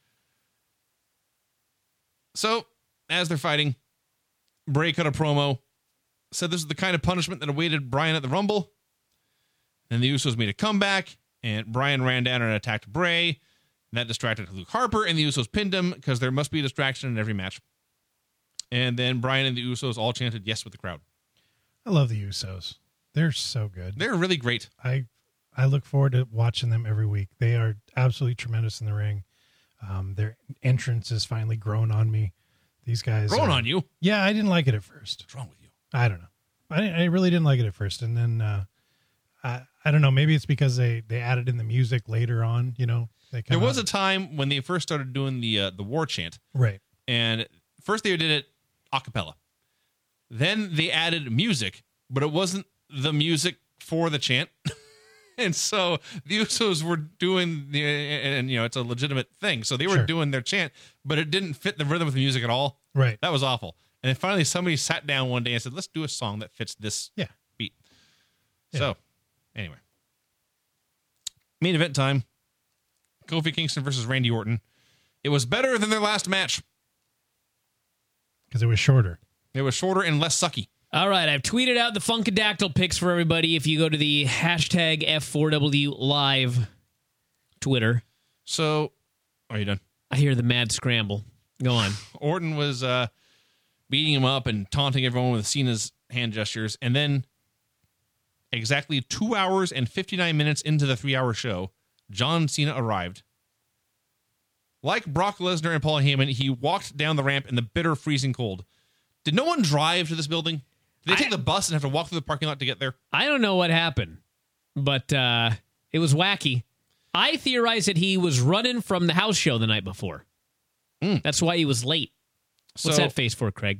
So, as they're fighting, Bray cut a promo, said this is the kind of punishment that awaited Bryan at the Rumble. Then the Usos made a comeback, and Bryan ran down and attacked Bray. That distracted Luke Harper, and the Usos pinned him because there must be a distraction in every match. And then Bryan and the Usos all chanted yes with the crowd. I love the Usos. They're so good. They're really great. I look forward to watching them every week. They are absolutely tremendous in the ring. Their entrance has finally grown on me. These guys grown on you? Yeah, I didn't like it at first. What's wrong with you? I don't know. I really didn't like it at first, and then I don't know. Maybe it's because they added in the music later on. There was a time when they first started doing the war chant, right? And first they did it a cappella. Then they added music, but it wasn't the music for the chant. And so the Usos were doing and it's a legitimate thing. So they were doing their chant, but it didn't fit the rhythm of the music at all. Right. That was awful. And then finally somebody sat down one day and said, let's do a song that fits this beat. Yeah. So anyway, main event time, Kofi Kingston versus Randy Orton. It was better than their last match. Because it was shorter. It was shorter and less sucky. All right, I've tweeted out the Funkadactyl picks for everybody. If you go to the hashtag F4W Live Twitter. So, are you done? I hear the mad scramble. Go on. Orton was beating him up and taunting everyone with Cena's hand gestures. And then, exactly 2 hours and 59 minutes into the 3-hour show, John Cena arrived. Like Brock Lesnar and Paul Heyman, he walked down the ramp in the bitter freezing cold. Did no one drive to this building? Did they take the bus and have to walk through the parking lot to get there? I don't know what happened, but it was wacky. I theorize that he was running from the house show the night before. That's why he was late. What's that face for, Craig?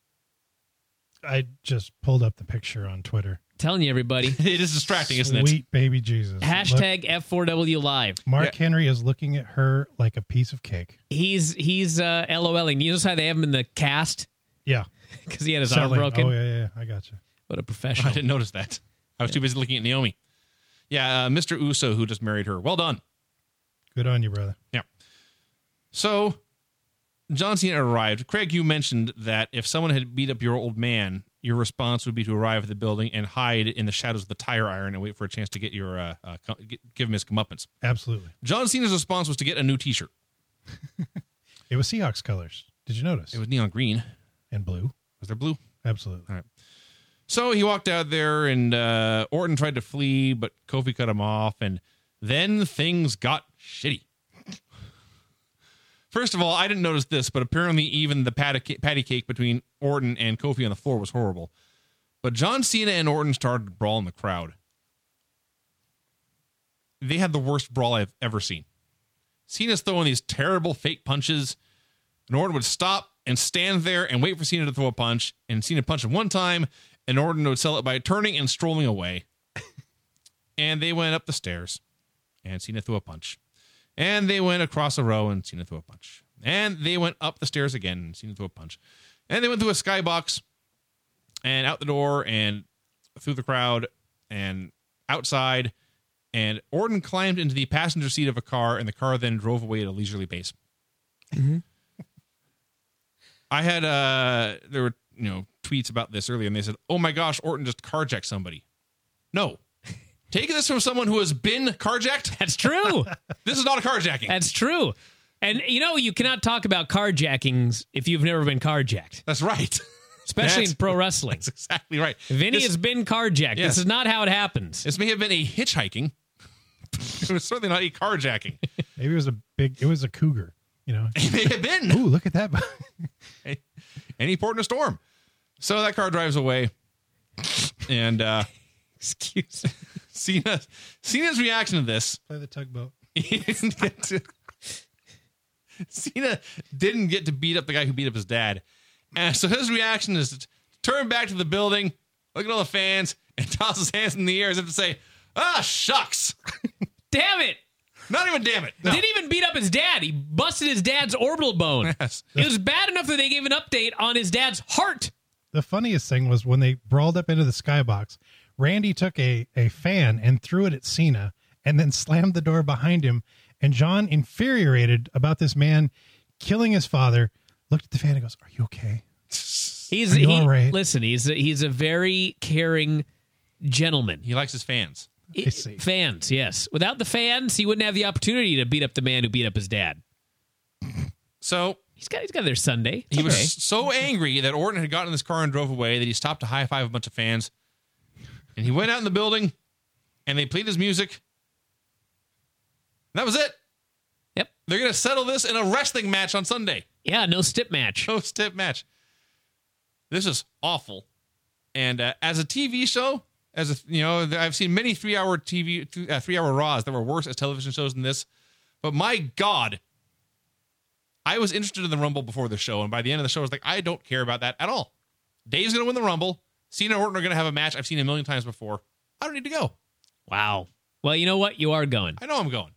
I just pulled up the picture on Twitter. Telling you, everybody. It is distracting, isn't it? Sweet baby Jesus. Hashtag F4W Live. Mark Henry is looking at her like a piece of cake. He's LOLing. You notice how they have him in the cast? Yeah. Because he had his arm broken. Oh, yeah. I got you. What a professional. I didn't notice that. I was too busy looking at Naomi. Yeah, Mr. Uso, who just married her. Well done. Good on you, brother. Yeah. So, John Cena arrived. Craig, you mentioned that if someone had beat up your old man, your response would be to arrive at the building and hide in the shadows of the tire iron and wait for a chance to get your give him his comeuppance. Absolutely. John Cena's response was to get a new T-shirt. It was Seahawks colors. Did you notice? It was neon green. And blue. Was there blue? Absolutely. All right. So he walked out there, and Orton tried to flee, but Kofi cut him off, and then things got shitty. First of all, I didn't notice this, but apparently even the patty cake between Orton and Kofi on the floor was horrible. But John Cena and Orton started to brawl in the crowd. They had the worst brawl I've ever seen. Cena's throwing these terrible fake punches, and Orton would stop and stand there and wait for Cena to throw a punch, and Cena punched him one time, and Orton would sell it by turning and strolling away. And they went up the stairs, and Cena threw a punch. And they went across a row, and Cena threw a punch. And they went up the stairs again, and Cena threw a punch. And they went through a skybox, and out the door, and through the crowd, and outside. And Orton climbed into the passenger seat of a car, and the car then drove away at a leisurely pace. Mm-hmm. I had, there were, tweets about this earlier, and they said, oh my gosh, Orton just carjacked somebody. No. Taking this from someone who has been carjacked? That's true. This is not a carjacking. That's true. And, you cannot talk about carjackings if you've never been carjacked. That's right. especially in pro wrestling. That's exactly right. Vinny has been carjacked. Yes. This is not how it happens. This may have been a hitchhiking. It was certainly not a carjacking. Maybe it was a cougar, you know. It may have been. Ooh, look at that. Any port in a storm. So that car drives away. And Excuse me. Cena's reaction to this. Play the tugboat. Cena didn't get to beat up the guy who beat up his dad. And so his reaction is to turn back to the building, look at all the fans, and toss his hands in the air as if to say, shucks. Damn it. Not even damn it. No. Didn't even beat up his dad. He busted his dad's orbital bone. Yes. It was bad enough that they gave an update on his dad's heart. The funniest thing was when they brawled up into the skybox, Randy took a fan and threw it at Cena and then slammed the door behind him. And John, infuriated about this man killing his father, looked at the fan and goes, "Are you okay? All right?" Listen, he's a very caring gentleman. He likes his fans. I see. Fans, yes. Without the fans, he wouldn't have the opportunity to beat up the man who beat up his dad. So He's got there Sunday. He was so angry that Orton had gotten in this car and drove away that he stopped to high-five a bunch of fans. And he went out in the building, and they played his music. And that was it. Yep. They're going to settle this in a wrestling match on Sunday. Yeah, no stip match. No stip match. This is awful. And as a TV show, I've seen many 3-hour Raws that were worse as television shows than this. But my God, I was interested in the Rumble before the show, and by the end of the show, I was like, I don't care about that at all. Dave's going to win the Rumble. Cena and Orton are going to have a match I've seen a million times before. I don't need to go. Wow. Well, you know what? You are going. I know I'm going.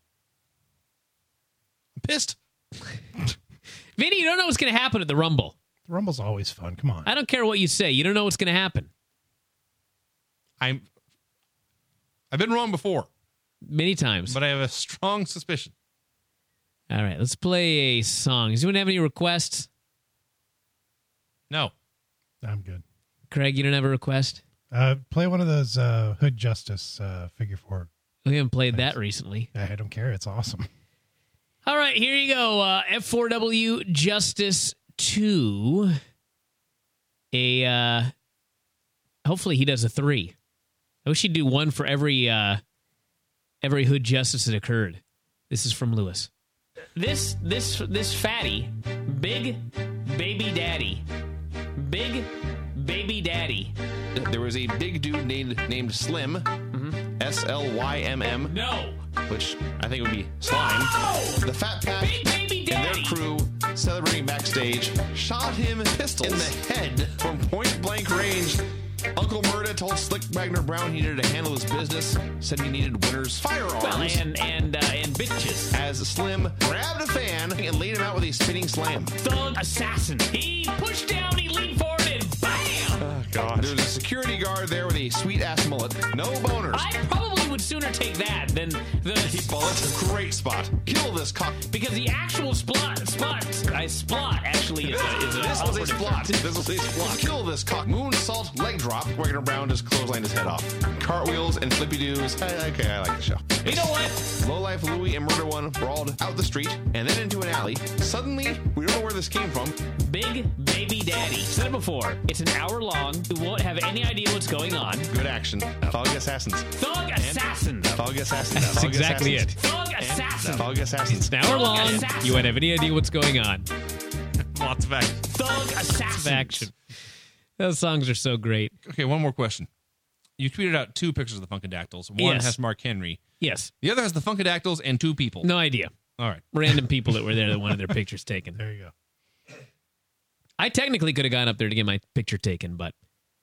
I'm pissed. Vinny, you don't know what's going to happen at the Rumble. The Rumble's always fun. Come on. I don't care what you say. You don't know what's going to happen. I've been wrong before. Many times. But I have a strong suspicion. All right, let's play a song. Does anyone have any requests? No. I'm good. Craig, you don't have a request? Play one of those Hood Justice figure four. We haven't played that recently. I don't care. It's awesome. All right, here you go. F4W Justice 2. Hopefully he does a 3. I wish he'd do one for every Hood Justice that occurred. This is from Lewis. This fatty, big baby daddy. Big baby daddy. There was a big dude named Slim, SLYMM. No. Which I think would be Slime. No! The Fat Pack Big baby daddy. and their crew, celebrating backstage, shot him pistols in the head from point blank range. Uncle Murda told Slick Wagner Brown he needed to handle his business, said he needed winners' firearms. Well, and bitches. As Slim grabbed a fan and laid him out with a spinning slam. Thug assassin. He pushed down, he leaned forward, and bam! Oh, God. There's a security guard there with a sweet-ass mullet. No boners. I probably would sooner take that than the... That's a great spot. Kill this cock. Because the actual splot actually is a This was a splot. This was a splot. Kill this cock. Moonsault leg drop. Wagner Brown just clotheslined his head off. Cartwheels and flippy doos. Okay, I like the show. You know what? Lowlife Louie and Murder One brawled out the street and then into an alley. Suddenly, we don't know where this came from. Big Baby Daddy. Said it before. It's an hour long. You won't have any idea what's going on. Good action. Thug Assassins. Thug Assassins. Thug Assassins. That's Thug exactly Assassins. it. Thug Assassins. Thug Assassins. It's an hour long. Assassin. You won't have any idea what's going on. Lots of action. Thug Assassins. Action. Those songs are so great. Okay, one more question. You tweeted out 2 pictures of the Funkadactyls. One Yes. has Mark Henry. Yes. The other has the Funkadactyls and 2 people. No idea. All right. Random people that were there that wanted their pictures taken. There you go. I technically could have gone up there to get my picture taken, but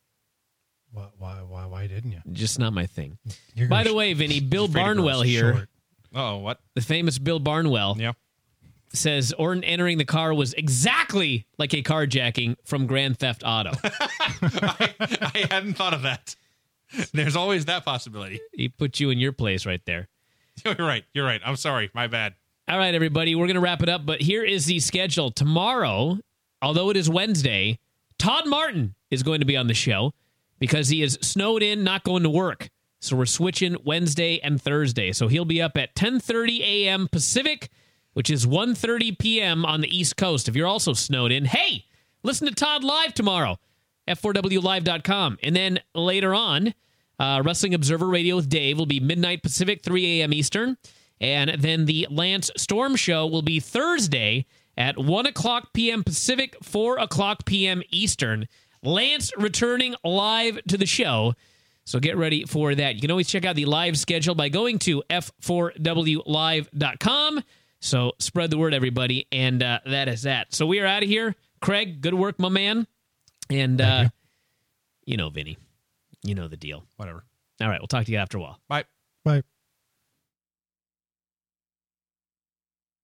Why didn't you? just not my thing. You're By gonna the way, Vinny, Bill afraid to grow Barnwell here, short. Oh, what? the famous Bill Barnwell, Yeah. says Orton entering the car was exactly like a carjacking from Grand Theft Auto. I hadn't thought of that. There's always that possibility. He put you in your place right there. You're right. You're right. I'm sorry. My bad. All right, everybody, we're going to wrap it up, but here is the schedule. Tomorrow, although it is Wednesday, Todd Martin is going to be on the show because he is snowed in, not going to work. So we're switching Wednesday and Thursday. So he'll be up at 10:30 a.m. Pacific, which is 1:30 p.m. on the East Coast. If you're also snowed in, hey, listen to Todd live tomorrow F4WLive.com. And then later on, Wrestling Observer Radio with Dave will be midnight Pacific, 3 a.m. Eastern. And then the Lance Storm Show will be Thursday at 1 o'clock p.m. Pacific, 4 o'clock p.m. Eastern. Lance returning live to the show. So get ready for that. You can always check out the live schedule by going to F4WLive.com. So spread the word, everybody. And that is that. So we are out of here. Craig, good work, my man. And you know, Vinny, you know the deal. Whatever. All right, we'll talk to you after a while. Bye. Bye.